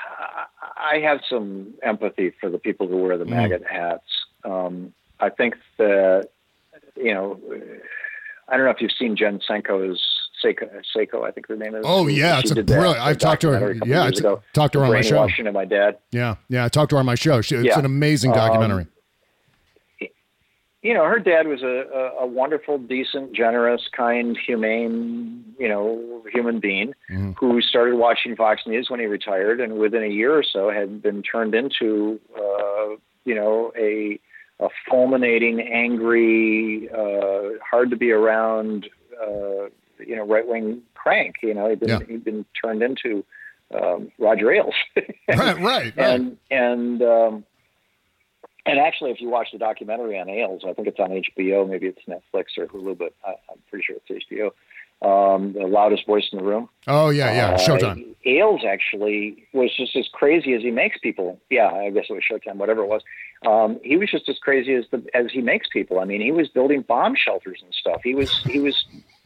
I have some empathy for the people who wear the MAGA mm. hats. Um, I think that, you know, I don't know if you've seen Jen Senko's Seiko, Seiko, I think her name is. Oh, yeah. It's a brilliant. I've talked to her. Yeah. I talked to her on my show. Of my dad. Yeah. Yeah. I talked to her on my show. She, it's yeah. an amazing documentary. Um, you know, her dad was a, a, a wonderful, decent, generous, kind, humane, you know, human being mm-hmm. who started watching Fox News when he retired, and within a year or so had been turned into, uh, you know, a, a fulminating, angry, uh, hard to be around, uh, you know, right-wing crank. You know, he'd been, yeah. he'd been turned into um, Roger Ailes. and, right, right, And, right. and, um, and actually, if you watch the documentary on Ailes, I think it's on H B O, maybe it's Netflix or Hulu, but I, I'm pretty sure it's H B O. Um, the loudest voice in the room. Oh, yeah, yeah, uh, Showtime. Ailes actually was just as crazy as he makes people. Yeah, I guess it was Showtime, whatever it was. Um, he was just as crazy as the as he makes people. I mean, he was building bomb shelters and stuff. He was he was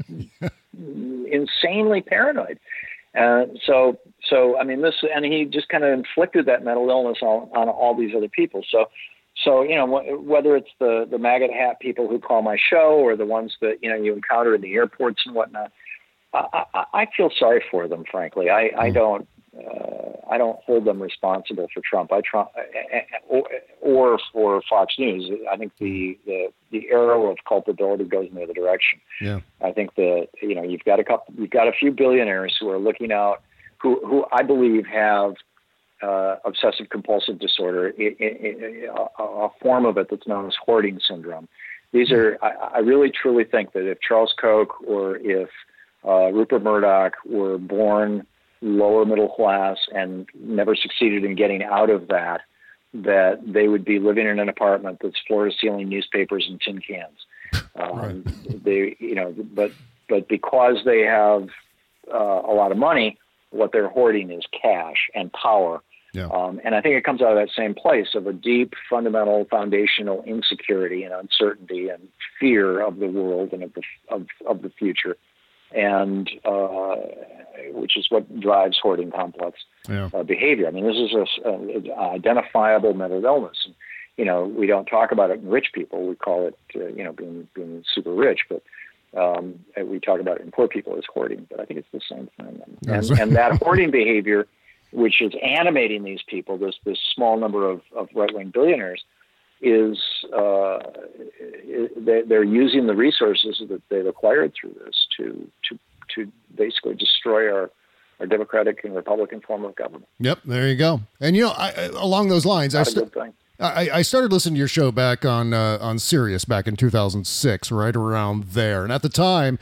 insanely paranoid. Uh, so so I mean this, and he just kind of inflicted that mental illness on, on all these other people. So. So, you know, whether it's the, the MAGA hat people who call my show or the ones that, you know, you encounter in the airports and whatnot, I, I, I feel sorry for them, frankly. I, I don't uh, I don't hold them responsible for Trump I Trump, or, or for Fox News. I think the, the, the arrow of culpability goes in the other direction. Yeah. I think that, you know, you've got a couple, you've got a few billionaires who are looking out, who, who I believe have Uh, obsessive compulsive disorder, it, it, it, a, a form of it that's known as hoarding syndrome. These are, I, I really truly think that if Charles Koch or if uh, Rupert Murdoch were born lower middle class and never succeeded in getting out of that, that they would be living in an apartment that's floor to ceiling newspapers and tin cans. Um, right. They, you know, but but because they have uh, a lot of money, what they're hoarding is cash and power. Yeah. Um, and I think it comes out of that same place of a deep, fundamental, foundational insecurity and uncertainty and fear of the world and of the of, of the future, and uh, which is what drives hoarding complex yeah. uh, behavior. I mean, this is a, a identifiable mental illness. And, you know, we don't talk about it in rich people. We call it, uh, you know, being being super rich, but um, we talk about it in poor people as hoarding. But I think it's the same thing. And, and, and that hoarding behavior, which is animating these people, this this small number of, of right-wing billionaires, is uh, they, they're using the resources that they've acquired through this to to to basically destroy our, our democratic and Republican form of government. Yep, there you go. And you know, I, along those lines, Not I, st- I I started listening to your show back on uh, on Sirius back in two thousand six, right around there, and at the time,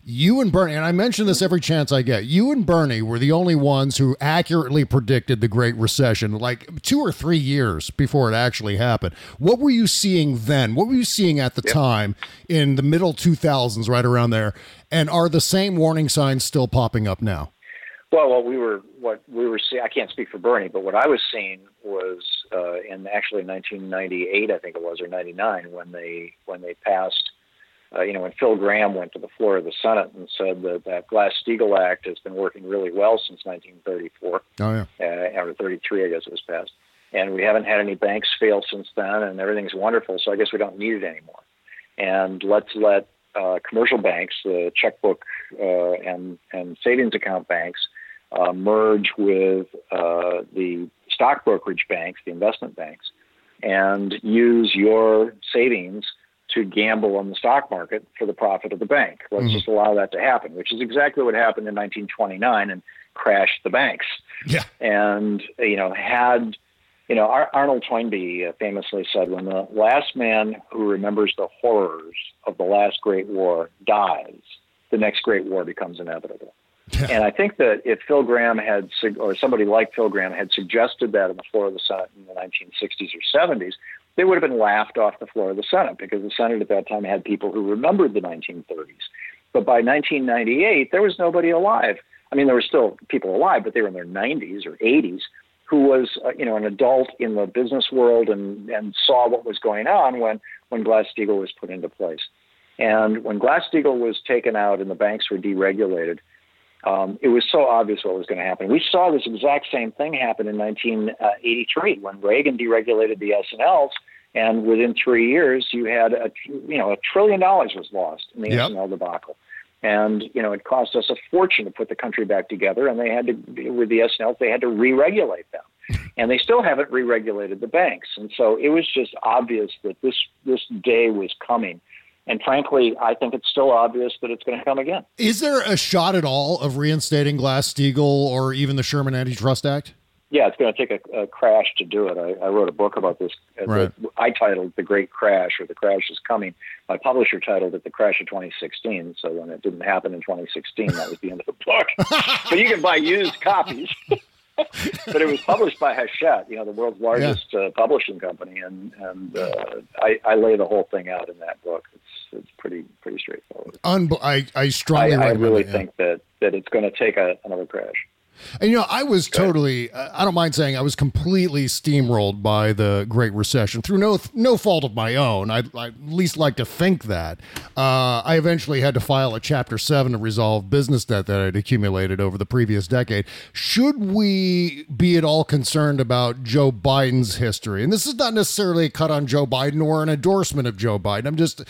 You and Bernie, and I mention this every chance I get, you and Bernie were the only ones who accurately predicted the Great Recession, like two or three years before it actually happened. What were you seeing then? What were you seeing at the yep. time in the middle two thousands, right around there? And are the same warning signs still popping up now? Well, what we were, what we were seeing, I can't speak for Bernie, but what I was seeing was uh, in actually nineteen ninety-eight, I think it was, or ninety-nine, when they when they passed. Uh, you know, when Phil Gramm went to the floor of the Senate and said that that Glass-Steagall Act has been working really well since nineteen thirty-four, oh, yeah. uh, or thirty-three, I guess it was passed, and we haven't had any banks fail since then, and everything's wonderful, so I guess we don't need it anymore. And let's let uh, commercial banks, the checkbook uh, and, and savings account banks, uh, merge with uh, the stock brokerage banks, the investment banks, and use your savings to gamble on the stock market for the profit of the bank. Let's mm-hmm. just allow that to happen, which is exactly what happened in nineteen twenty-nine and crashed the banks. Yeah. And, you know, had, you know, Ar- Arnold Toynbee uh, famously said, when the last man who remembers the horrors of the last Great War dies, the next Great War becomes inevitable. Yeah. And I think that if Phil Gramm had, or somebody like Phil Gramm had suggested that on the floor of the Senate in the nineteen sixties or seventies, they would have been laughed off the floor of the Senate, because the Senate at that time had people who remembered the nineteen thirties. But by nineteen ninety-eight, there was nobody alive. I mean, there were still people alive, but they were in their nineties or eighties, who was, uh, you know, an adult in the business world and, and saw what was going on when, when Glass-Steagall was put into place. And when Glass-Steagall was taken out and the banks were deregulated, Um, it was so obvious what was going to happen. We saw this exact same thing happen in nineteen eighty-three when Reagan deregulated the S and Ls, and within three years, you had a you know a trillion dollars was lost in the yep. S and L debacle, and you know it cost us a fortune to put the country back together. And they had to, with the S and Ls, they had to re-regulate them, and they still haven't re-regulated the banks. And so it was just obvious that this this day was coming. And frankly, I think it's still obvious that it's going to come again. Is there a shot at all of reinstating Glass-Steagall or even the Sherman Antitrust Act? Yeah, it's going to take a, a crash to do it. I, I wrote a book about this. Right. The, I titled The Great Crash, or The Crash is Coming. My publisher titled it The Crash of twenty sixteen. So when it didn't happen in twenty sixteen, that was the end of the book. But you can buy used copies. But it was published by Hachette, you know, the world's largest yeah. uh, publishing company, and and uh, I, I lay the whole thing out in that book. It's it's pretty pretty straightforward. Unbe- I I strongly I, I really it, yeah. think that that it's going to take a, another crash. And, you know, I was totally, I don't mind saying I was completely steamrolled by the Great Recession through no no fault of my own. I'd, I'd at least like to think that. Uh, I eventually had to file a Chapter seven to resolve business debt that I'd accumulated over the previous decade. Should we be at all concerned about Joe Biden's history? And this is not necessarily a cut on Joe Biden or an endorsement of Joe Biden. I'm just...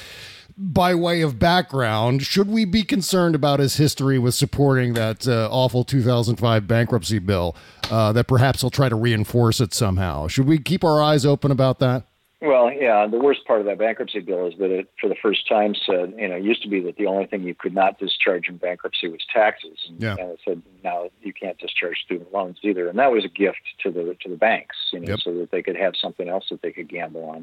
by way of background, should we be concerned about his history with supporting that uh, awful two thousand five bankruptcy bill, uh, that perhaps he'll try to reinforce it somehow? Should we keep our eyes open about that? Well, yeah, the worst part of that bankruptcy bill is that it, for the first time, said, you know, it used to be that the only thing you could not discharge in bankruptcy was taxes. And, yeah. and it said, now you can't discharge student loans either. And that was a gift to the to the banks, you know, yep. so that they could have something else that they could gamble on.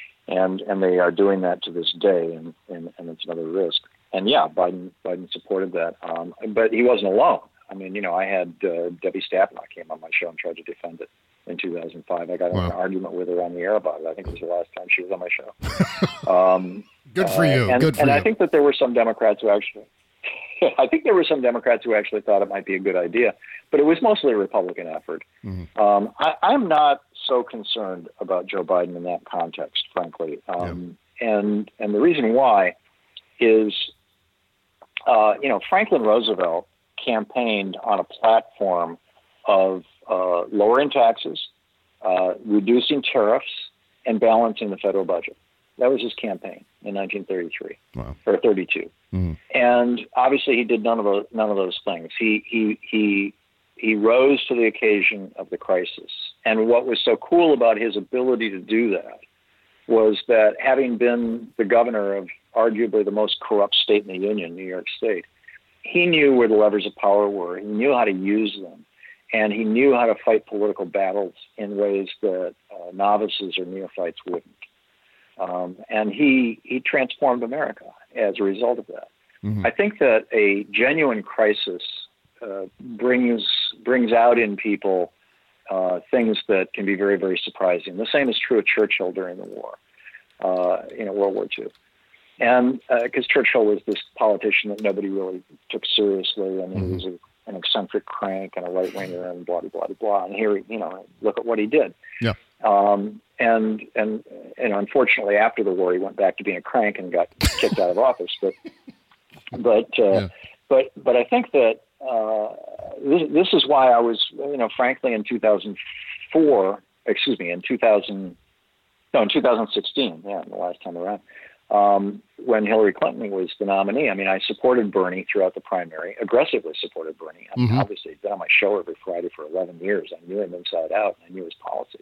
And and they are doing that to this day, and, and, and it's another risk. And yeah, Biden Biden supported that, um, but he wasn't alone. I mean, you know, I had uh, Debbie Stapnock came on my show and tried to defend it in two thousand five. I got wow. in an argument with her on the air about it. I think it was the last time she was on my show. Um, Good for you. Uh, and, Good for and you. I think that there were some Democrats who actually, I think there were some Democrats who actually thought it might be a good idea, but it was mostly a Republican effort. Mm-hmm. Um, I, I'm not so concerned about Joe Biden in that context, frankly. Um, yeah. And and the reason why is, uh, you know, Franklin Roosevelt campaigned on a platform of uh, lowering taxes, uh, reducing tariffs, and balancing the federal budget. That was his campaign in nineteen thirty-three wow. or thirty-two. Mm-hmm. And obviously, he did none of those none of those things. He he he he rose to the occasion of the crisis. And what was so cool about his ability to do that was that, having been the governor of arguably the most corrupt state in the union, New York State, he knew where the levers of power were. He knew how to use them. And he knew how to fight political battles in ways that uh, novices or neophytes wouldn't. Um, and he he transformed America as a result of that. Mm-hmm. I think that a genuine crisis uh, brings brings out in people uh, things that can be very, very surprising. The same is true of Churchill during the war, uh, you know, World War Two. And because uh, Churchill was this politician that nobody really took seriously, and mm-hmm. he was a, an eccentric crank and a right winger and blah blah blah blah. And here, you know, look at what he did. Yeah. Um, and and and unfortunately, after the war, he went back to being a crank and got kicked out of office. But but uh, yeah. but but I think that uh, this this is why I was, you know, frankly, in two thousand four, excuse me, in two thousand, no, in two thousand sixteen, yeah, the last time around. Um, when Hillary Clinton was the nominee, I mean, I supported Bernie throughout the primary, aggressively supported Bernie. I mean, mm-hmm. obviously, he's been on my show every Friday for eleven years. I knew him inside out, and I knew his policies.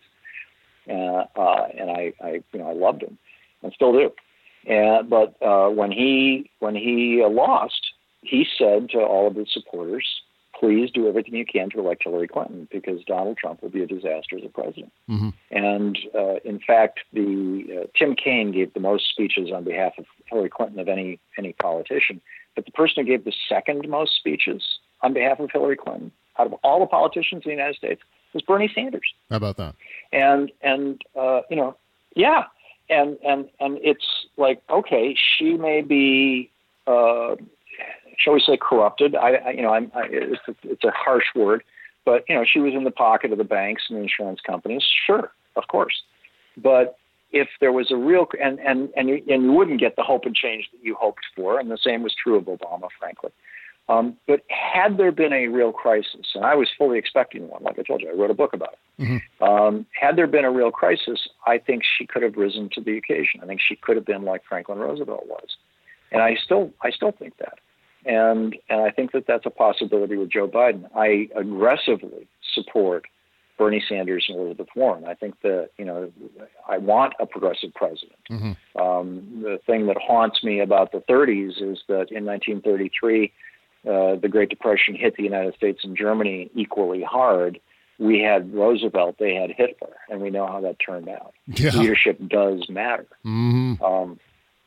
Uh, uh, and I, I, you know, I loved him and still do. And, but uh, when he when he uh, lost, he said to all of his supporters, please do everything you can to elect Hillary Clinton because Donald Trump will be a disaster as a president. Mm-hmm. And uh, in fact, the uh, Tim Kaine gave the most speeches on behalf of Hillary Clinton of any any politician. But the person who gave the second most speeches on behalf of Hillary Clinton out of all the politicians in the United States was Bernie Sanders. How about that? And and uh, you know, yeah, and and and it's like, okay, she may be. Uh, shall we say corrupted? I, I you know, I'm, I, it's, a, it's a harsh word, but you know, she was in the pocket of the banks and the insurance companies. Sure, of course, but if there was a real and and and you, and you wouldn't get the hope and change that you hoped for, and the same was true of Obama, frankly. Um, but had there been a real crisis, and I was fully expecting one, like I told you, I wrote a book about it. Mm-hmm. Um, had there been a real crisis, I think she could have risen to the occasion. I think she could have been like Franklin Roosevelt was, and I still I still think that. And and I think that that's a possibility with Joe Biden. I aggressively support Bernie Sanders and Elizabeth Warren. I think that, you know, I want a progressive president. Mm-hmm. Um, the thing that haunts me about the thirties is that in nineteen thirty-three, uh, the Great Depression hit the United States and Germany equally hard. We had Roosevelt, they had Hitler, and we know how that turned out. Yeah. Leadership does matter. Mm-hmm. Um,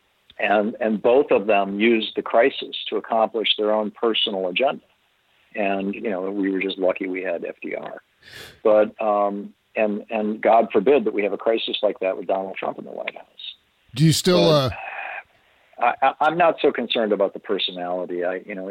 And and both of them used the crisis to accomplish their own personal agenda. And, you know, we were just lucky we had F D R. But, um, and and God forbid that we have a crisis like that with Donald Trump in the White House. Do you still... But uh... I, I'm not so concerned about the personality. I, you know,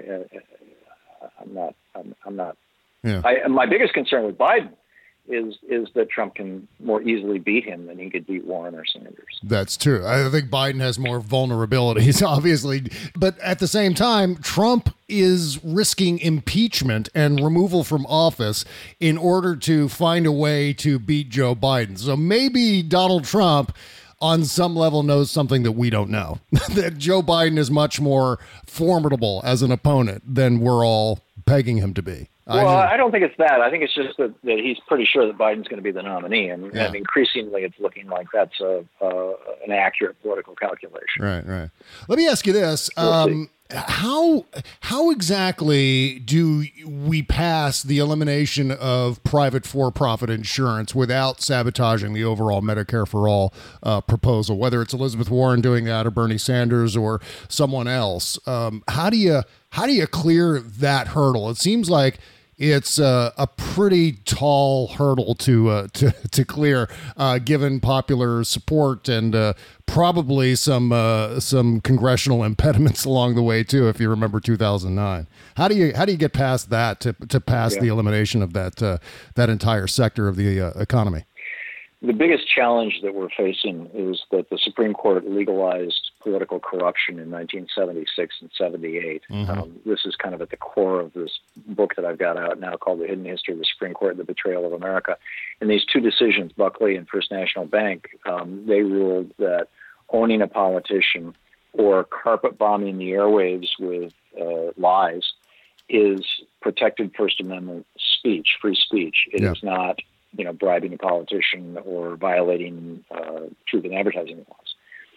I'm not, I'm, I'm not... Yeah. I, my biggest concern with Biden is is that Trump can more easily beat him than he could beat Warren or Sanders. That's true. I think Biden has more vulnerabilities, obviously. But at the same time, Trump is risking impeachment and removal from office in order to find a way to beat Joe Biden. So maybe Donald Trump, on some level, knows something that we don't know, that Joe Biden is much more formidable as an opponent than we're all pegging him to be. Well, I, I don't think it's that. I think it's just that, that he's pretty sure that Biden's going to be the nominee, and, yeah. and increasingly it's looking like that's a, uh, an accurate political calculation. Right, right. Let me ask you this. We'll um, how how exactly do we pass the elimination of private for-profit insurance without sabotaging the overall Medicare for All uh, proposal, whether it's Elizabeth Warren doing that or Bernie Sanders or someone else? Um, how do you how do you clear that hurdle? It seems like it's uh, a pretty tall hurdle to uh, to to clear, uh, given popular support and uh, probably some uh, some congressional impediments along the way too. If you remember two thousand nine, how do you how do you get past that to to pass yeah. the elimination of that uh, that entire sector of the uh, economy? The biggest challenge that we're facing is that the Supreme Court legalized political corruption in nineteen seventy-six and seventy-eight. Mm-hmm. Um, this is kind of at the core of this book that I've got out now called The Hidden History of the Supreme Court and the Betrayal of America. And these two decisions, Buckley and First National Bank, um, they ruled that owning a politician or carpet bombing the airwaves with uh, lies is protected First Amendment speech, free speech. It yeah. is not, you know, bribing a politician or violating uh, truth in advertising laws.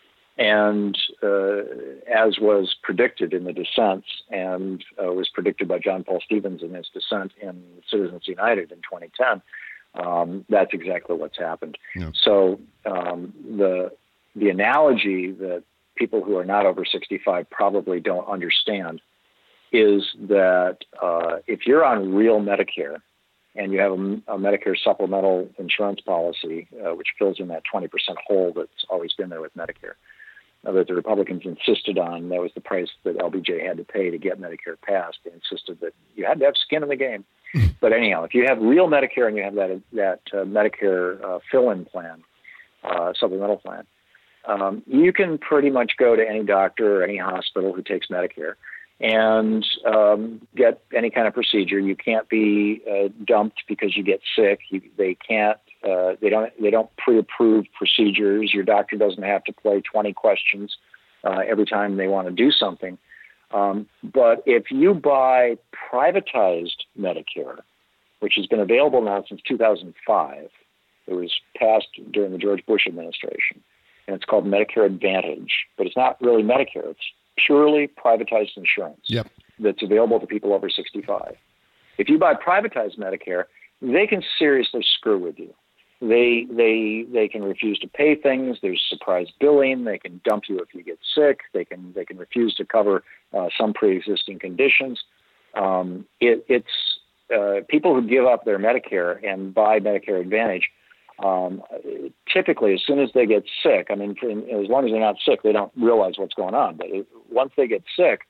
And uh, as was predicted in the dissents and uh, was predicted by John Paul Stevens in his dissent in Citizens United in twenty ten, um, that's exactly what's happened. Yeah. So um, the the analogy that people who are not over sixty-five probably don't understand is that uh, if you're on real Medicare and you have a, a Medicare supplemental insurance policy, uh, which fills in that twenty percent hole that's always been there with Medicare, uh, that the Republicans insisted on, that was the price that L B J had to pay to get Medicare passed. They insisted that you had to have skin in the game. But anyhow, if you have real Medicare and you have that that uh, Medicare uh, fill-in plan, uh, supplemental plan, um, you can pretty much go to any doctor or any hospital who takes Medicare and um, get any kind of procedure. You can't be uh, dumped because you get sick. You, they can't. Uh, they don't. They don't pre-approve procedures. Your doctor doesn't have to play twenty questions uh, every time they want to do something. Um, but if you buy privatized Medicare, which has been available now since two thousand five, it was passed during the George Bush administration, and it's called Medicare Advantage, but it's not really Medicare. It's purely privatized insurance yep. that's available to people over sixty-five. If you buy privatized Medicare, they can seriously screw with you. They they they can refuse to pay things. There's surprise billing. They can dump you if you get sick. They can they can refuse to cover uh, some pre-existing conditions. Um, it, it's uh, people who give up their Medicare and buy Medicare Advantage. Um, typically, as soon as they get sick, I mean, for, as long as they're not sick, they don't realize what's going on. But it, once they get sick,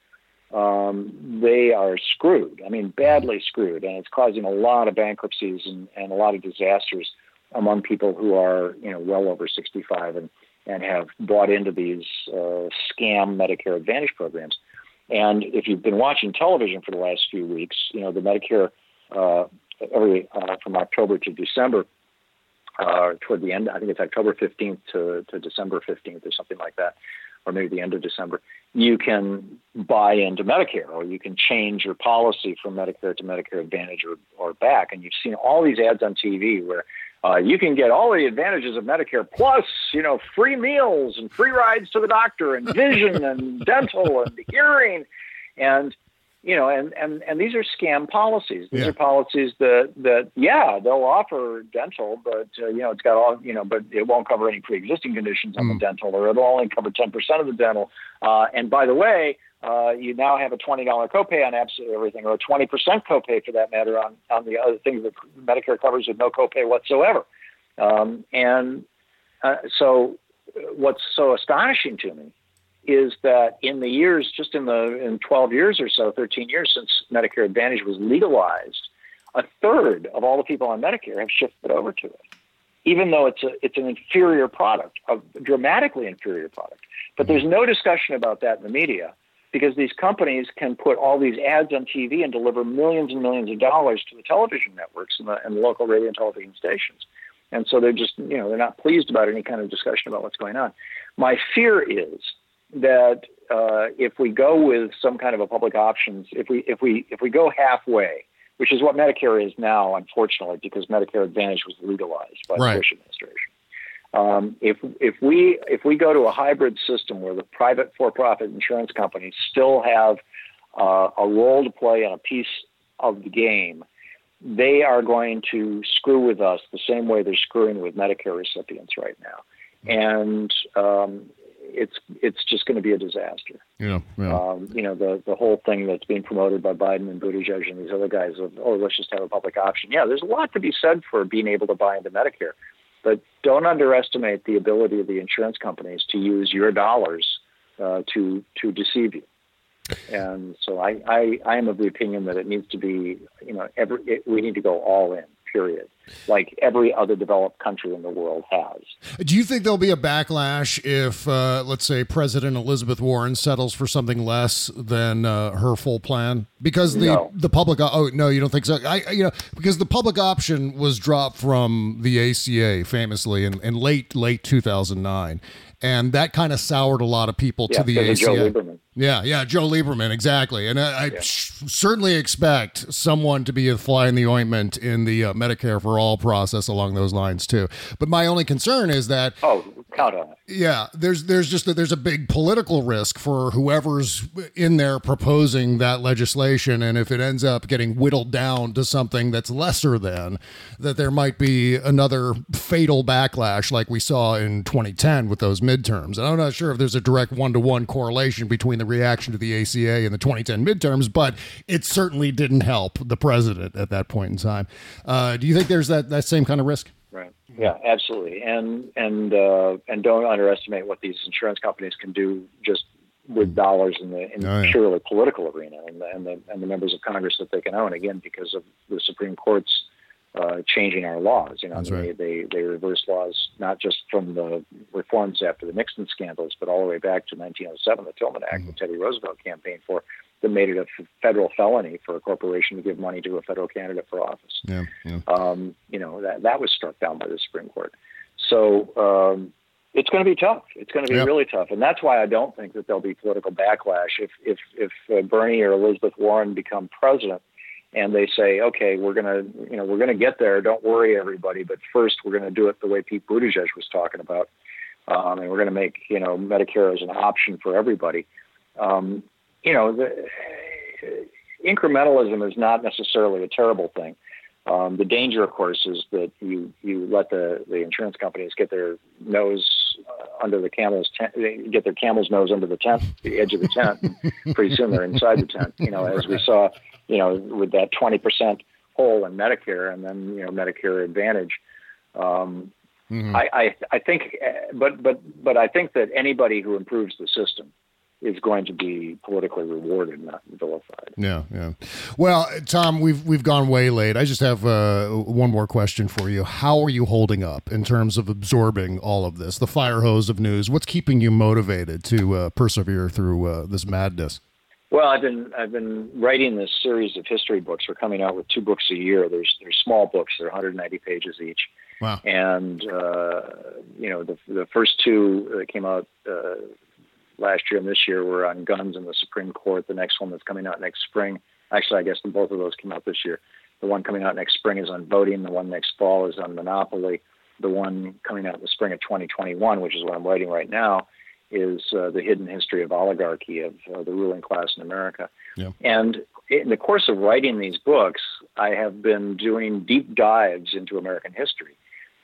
um, they are screwed. I mean, badly screwed, and it's causing a lot of bankruptcies and, and a lot of disasters among people who are, you know, well over sixty-five and, and have bought into these uh, scam Medicare Advantage programs. And if you've been watching television for the last few weeks, you know, the Medicare uh, every uh, from October to December, uh, toward the end, I think it's October fifteenth to, to December fifteenth or something like that, or maybe the end of December, you can buy into Medicare, or you can change your policy from Medicare to Medicare Advantage or, or back. And you've seen all these ads on T V where Uh, you can get all the advantages of Medicare, plus, you know, free meals and free rides to the doctor and vision and dental and hearing. And, you know, and, and, and these are scam policies. These yeah. are policies that, that, yeah, they'll offer dental, but, uh, you know, it's got all, you know, but it won't cover any pre-existing conditions on mm. the dental, or it'll only cover ten percent of the dental. Uh, and by the way, Uh, you now have a twenty dollars copay on absolutely everything, or a twenty percent copay for that matter on, on the other things that Medicare covers with no copay whatsoever. Um, and uh, so what's so astonishing to me is that in the years, just in the in twelve years or so, thirteen years since Medicare Advantage was legalized, a third of all the people on Medicare have shifted over to it, even though it's a, it's an inferior product, a dramatically inferior product. But there's no discussion about that in the media, because these companies can put all these ads on T V and deliver millions and millions of dollars to the television networks and the, and the local radio and television stations. And so they're just, you know, they're not pleased about any kind of discussion about what's going on. My fear is that uh, if we go with some kind of a public options, if we if we if we go halfway, which is what Medicare is now, unfortunately, because Medicare Advantage was legalized by right. the Bush administration. Um, if if we if we go to a hybrid system where the private for-profit insurance companies still have uh, a role to play and a piece of the game, they are going to screw with us the same way they're screwing with Medicare recipients right now, and um, it's it's just going to be a disaster. Yeah, yeah. Um, you know, the the whole thing that's being promoted by Biden and Buttigieg and these other guys of, oh, let's just have a public option. Yeah, there's a lot to be said for being able to buy into Medicare. But don't underestimate the ability of the insurance companies to use your dollars uh, to to deceive you. And so I, I, I am of the opinion that it needs to be, you know, every it, we need to go all in, period, like every other developed country in the world has. Do you think there'll be a backlash if, uh, let's say, President Elizabeth Warren settles for something less than uh, her full plan? Because the No. the public oh no you don't think so I you know because the public option was dropped from the A C A famously in, in late late two thousand nine, and that kind of soured a lot of people Yeah, to the A C A. Joe Lieberman. Yeah, yeah, Joe Lieberman, exactly. And I, I Yeah. sh- certainly expect someone to be a fly in the ointment in the uh, Medicare for All process along those lines too. But my only concern is that Oh, count on it. Yeah, there's there's just a, there's a big political risk for whoever's in there proposing that legislation, and if it ends up getting whittled down to something that's lesser than, that there might be another fatal backlash like we saw in twenty ten with those midterms. And I'm not sure if there's a direct one-to-one correlation between the reaction to the A C A and the twenty ten midterms, but it certainly didn't help the president at that point in time. Uh, do you think there's that, that same kind of risk? Right. Yeah, absolutely. And and uh, and don't underestimate what these insurance companies can do just with dollars in the in Oh, yeah. purely political arena, and the, and the and the members of Congress that they can own, again, because of the Supreme Court's uh, changing our laws. You know, That's they, right. they they reversed laws not just from the reforms after the Nixon scandals, but all the way back to nineteen oh seven, the Tillman Act, Mm-hmm. that Teddy Roosevelt campaigned for, that made it a f- federal felony for a corporation to give money to a federal candidate for office. Yeah, yeah. Um, you know, that, that was struck down by the Supreme Court. So um, it's going to be tough. It's going to be Yep. really tough. And that's why I don't think that there'll be political backlash if, if, if uh, Bernie or Elizabeth Warren become president and they say, okay, we're going to, you know, we're going to get there. Don't worry, everybody. But first, we're going to do it the way Pete Buttigieg was talking about. Um, and we're going to make, you know, Medicare as an option for everybody. Um, you know, the, incrementalism is not necessarily a terrible thing. Um, the danger, of course, is that you, you let the, the insurance companies get their nose uh, under the camel's tent, get their camel's nose under the tent, the edge of the tent. And pretty soon they're inside the tent. You know, as we saw, you know, with that twenty percent hole in Medicare, and then you know Medicare Advantage. Um, Mm-hmm. I, I, I think, uh, but but but I think that anybody who improves the system is going to be politically rewarded, not vilified. Yeah, yeah. Well, Tom, we've we've gone way late. I just have uh, one more question for you. How are you holding up in terms of absorbing all of this, the fire hose of news? What's keeping you motivated to uh, persevere through uh, this madness? Well, I've been I've been writing this series of history books. We're coming out with two books a year. There's there's small books. They're one hundred ninety pages each. Wow. And uh, you know, the the first two that came out uh, last year and this year were on guns in the Supreme Court. The next one that's coming out next spring, actually, I guess the, both of those came out this year. The one coming out next spring is on voting. The one next fall is on monopoly. The one coming out in the spring of twenty twenty-one, which is what I'm writing right now, is uh, the hidden history of oligarchy, of uh, the ruling class in America. Yeah. And in the course of writing these books, I have been doing deep dives into American history.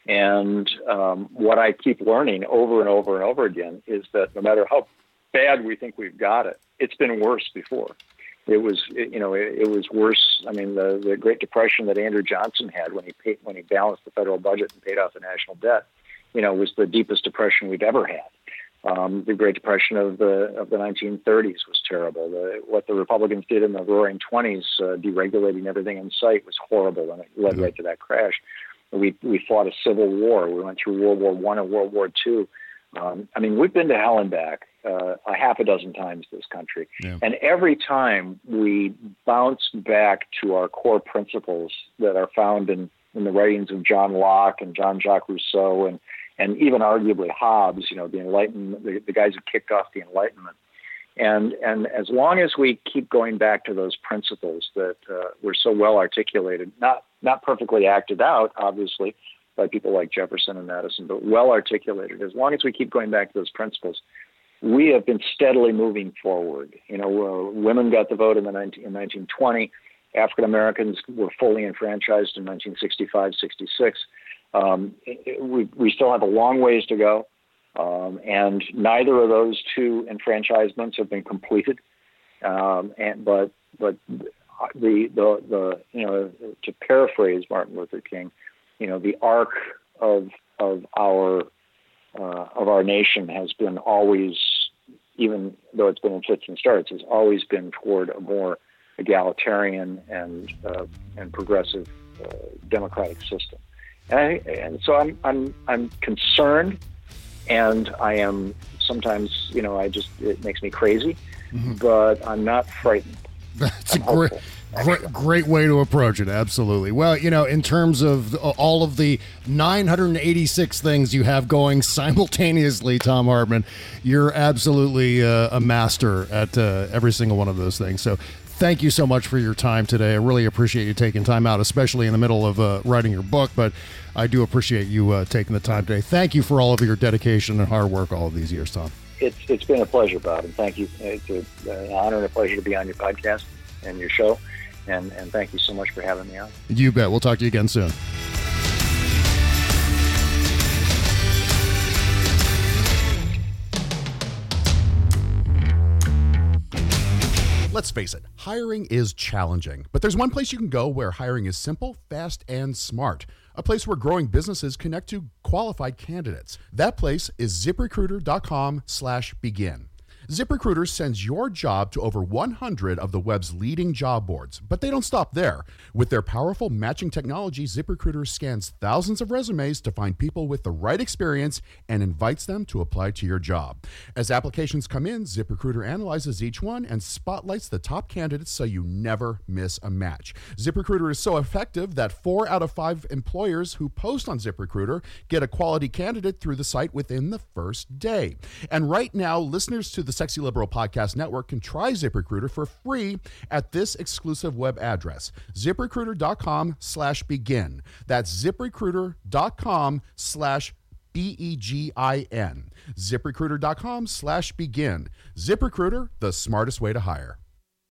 And um, what I keep learning over and over and over again is that no matter how bad we think we've got it, it's been worse before. It was, it, you know, it, it was worse. I mean, the, the Great Depression that Andrew Johnson had when he paid, when he balanced the federal budget and paid off the national debt, you know, was the deepest depression we've ever had. Um, the Great Depression of the of the nineteen thirties was terrible. The, what the Republicans did in the Roaring Twenties, uh, deregulating everything in sight, was horrible, and it led mm-hmm. right to that crash. We we fought a civil war. We went through World War One and World War Two. Um, I mean, we've been to hell and back uh, a half a dozen times this country, yeah. and every time we bounce back to our core principles that are found in, in the writings of John Locke and Jean-Jacques Rousseau and and even arguably Hobbes, you know, the Enlightenment, the, the guys who kicked off the Enlightenment. And and as long as we keep going back to those principles that uh, were so well articulated, not not perfectly acted out, obviously, by people like Jefferson and Madison, but well articulated, as long as we keep going back to those principles, we have been steadily moving forward. You know, uh, women got the vote in the nineteen, in nineteen twenty. African Americans were fully enfranchised in nineteen sixty-five, sixty-six. Um, it, we, we still have a long ways to go, um, and neither of those two enfranchisements have been completed. Um, and but but the the the you know, to paraphrase Martin Luther King, you know, the arc of of our uh, of our nation has been always, even though it's been in fits and starts, has always been toward a more egalitarian and uh, and progressive uh, democratic system. And, I, and so I'm I'm I'm concerned, and I am sometimes, you know, I just it makes me crazy, mm-hmm. but I'm not frightened. That's I'm a great, hopeful, great, great way to approach it. Absolutely. Well, you know, in terms of all of the nine hundred eighty-six things you have going simultaneously, Thom Hartmann, you're absolutely uh, a master at uh, every single one of those things. So thank you so much for your time today. I really appreciate you taking time out, especially in the middle of uh, writing your book, but I do appreciate you uh, taking the time today. Thank you for all of your dedication and hard work all of these years, Tom. It's It's been a pleasure, Bob, and thank you. It's a, an honor and a pleasure to be on your podcast and your show, and, and thank you so much for having me on. You bet. We'll talk to you again soon. Let's face it, hiring is challenging, but there's one place you can go where hiring is simple, fast, and smart. A place where growing businesses connect to qualified candidates. That place is ZipRecruiter.com slash begin. ZipRecruiter sends your job to over one hundred of the web's leading job boards, but they don't stop there. With their powerful matching technology, ZipRecruiter scans thousands of resumes to find people with the right experience and invites them to apply to your job. As applications come in, ZipRecruiter analyzes each one and spotlights the top candidates so you never miss a match. ZipRecruiter is so effective that four out of five employers who post on ZipRecruiter get a quality candidate through the site within the first day. And right now, listeners to the Sexy Liberal Podcast Network can try ZipRecruiter for free at this exclusive web address, ZipRecruiter.com slash begin. That's ZipRecruiter.com slash B E G I N. ZipRecruiter.com slash begin. ZipRecruiter, the smartest way to hire.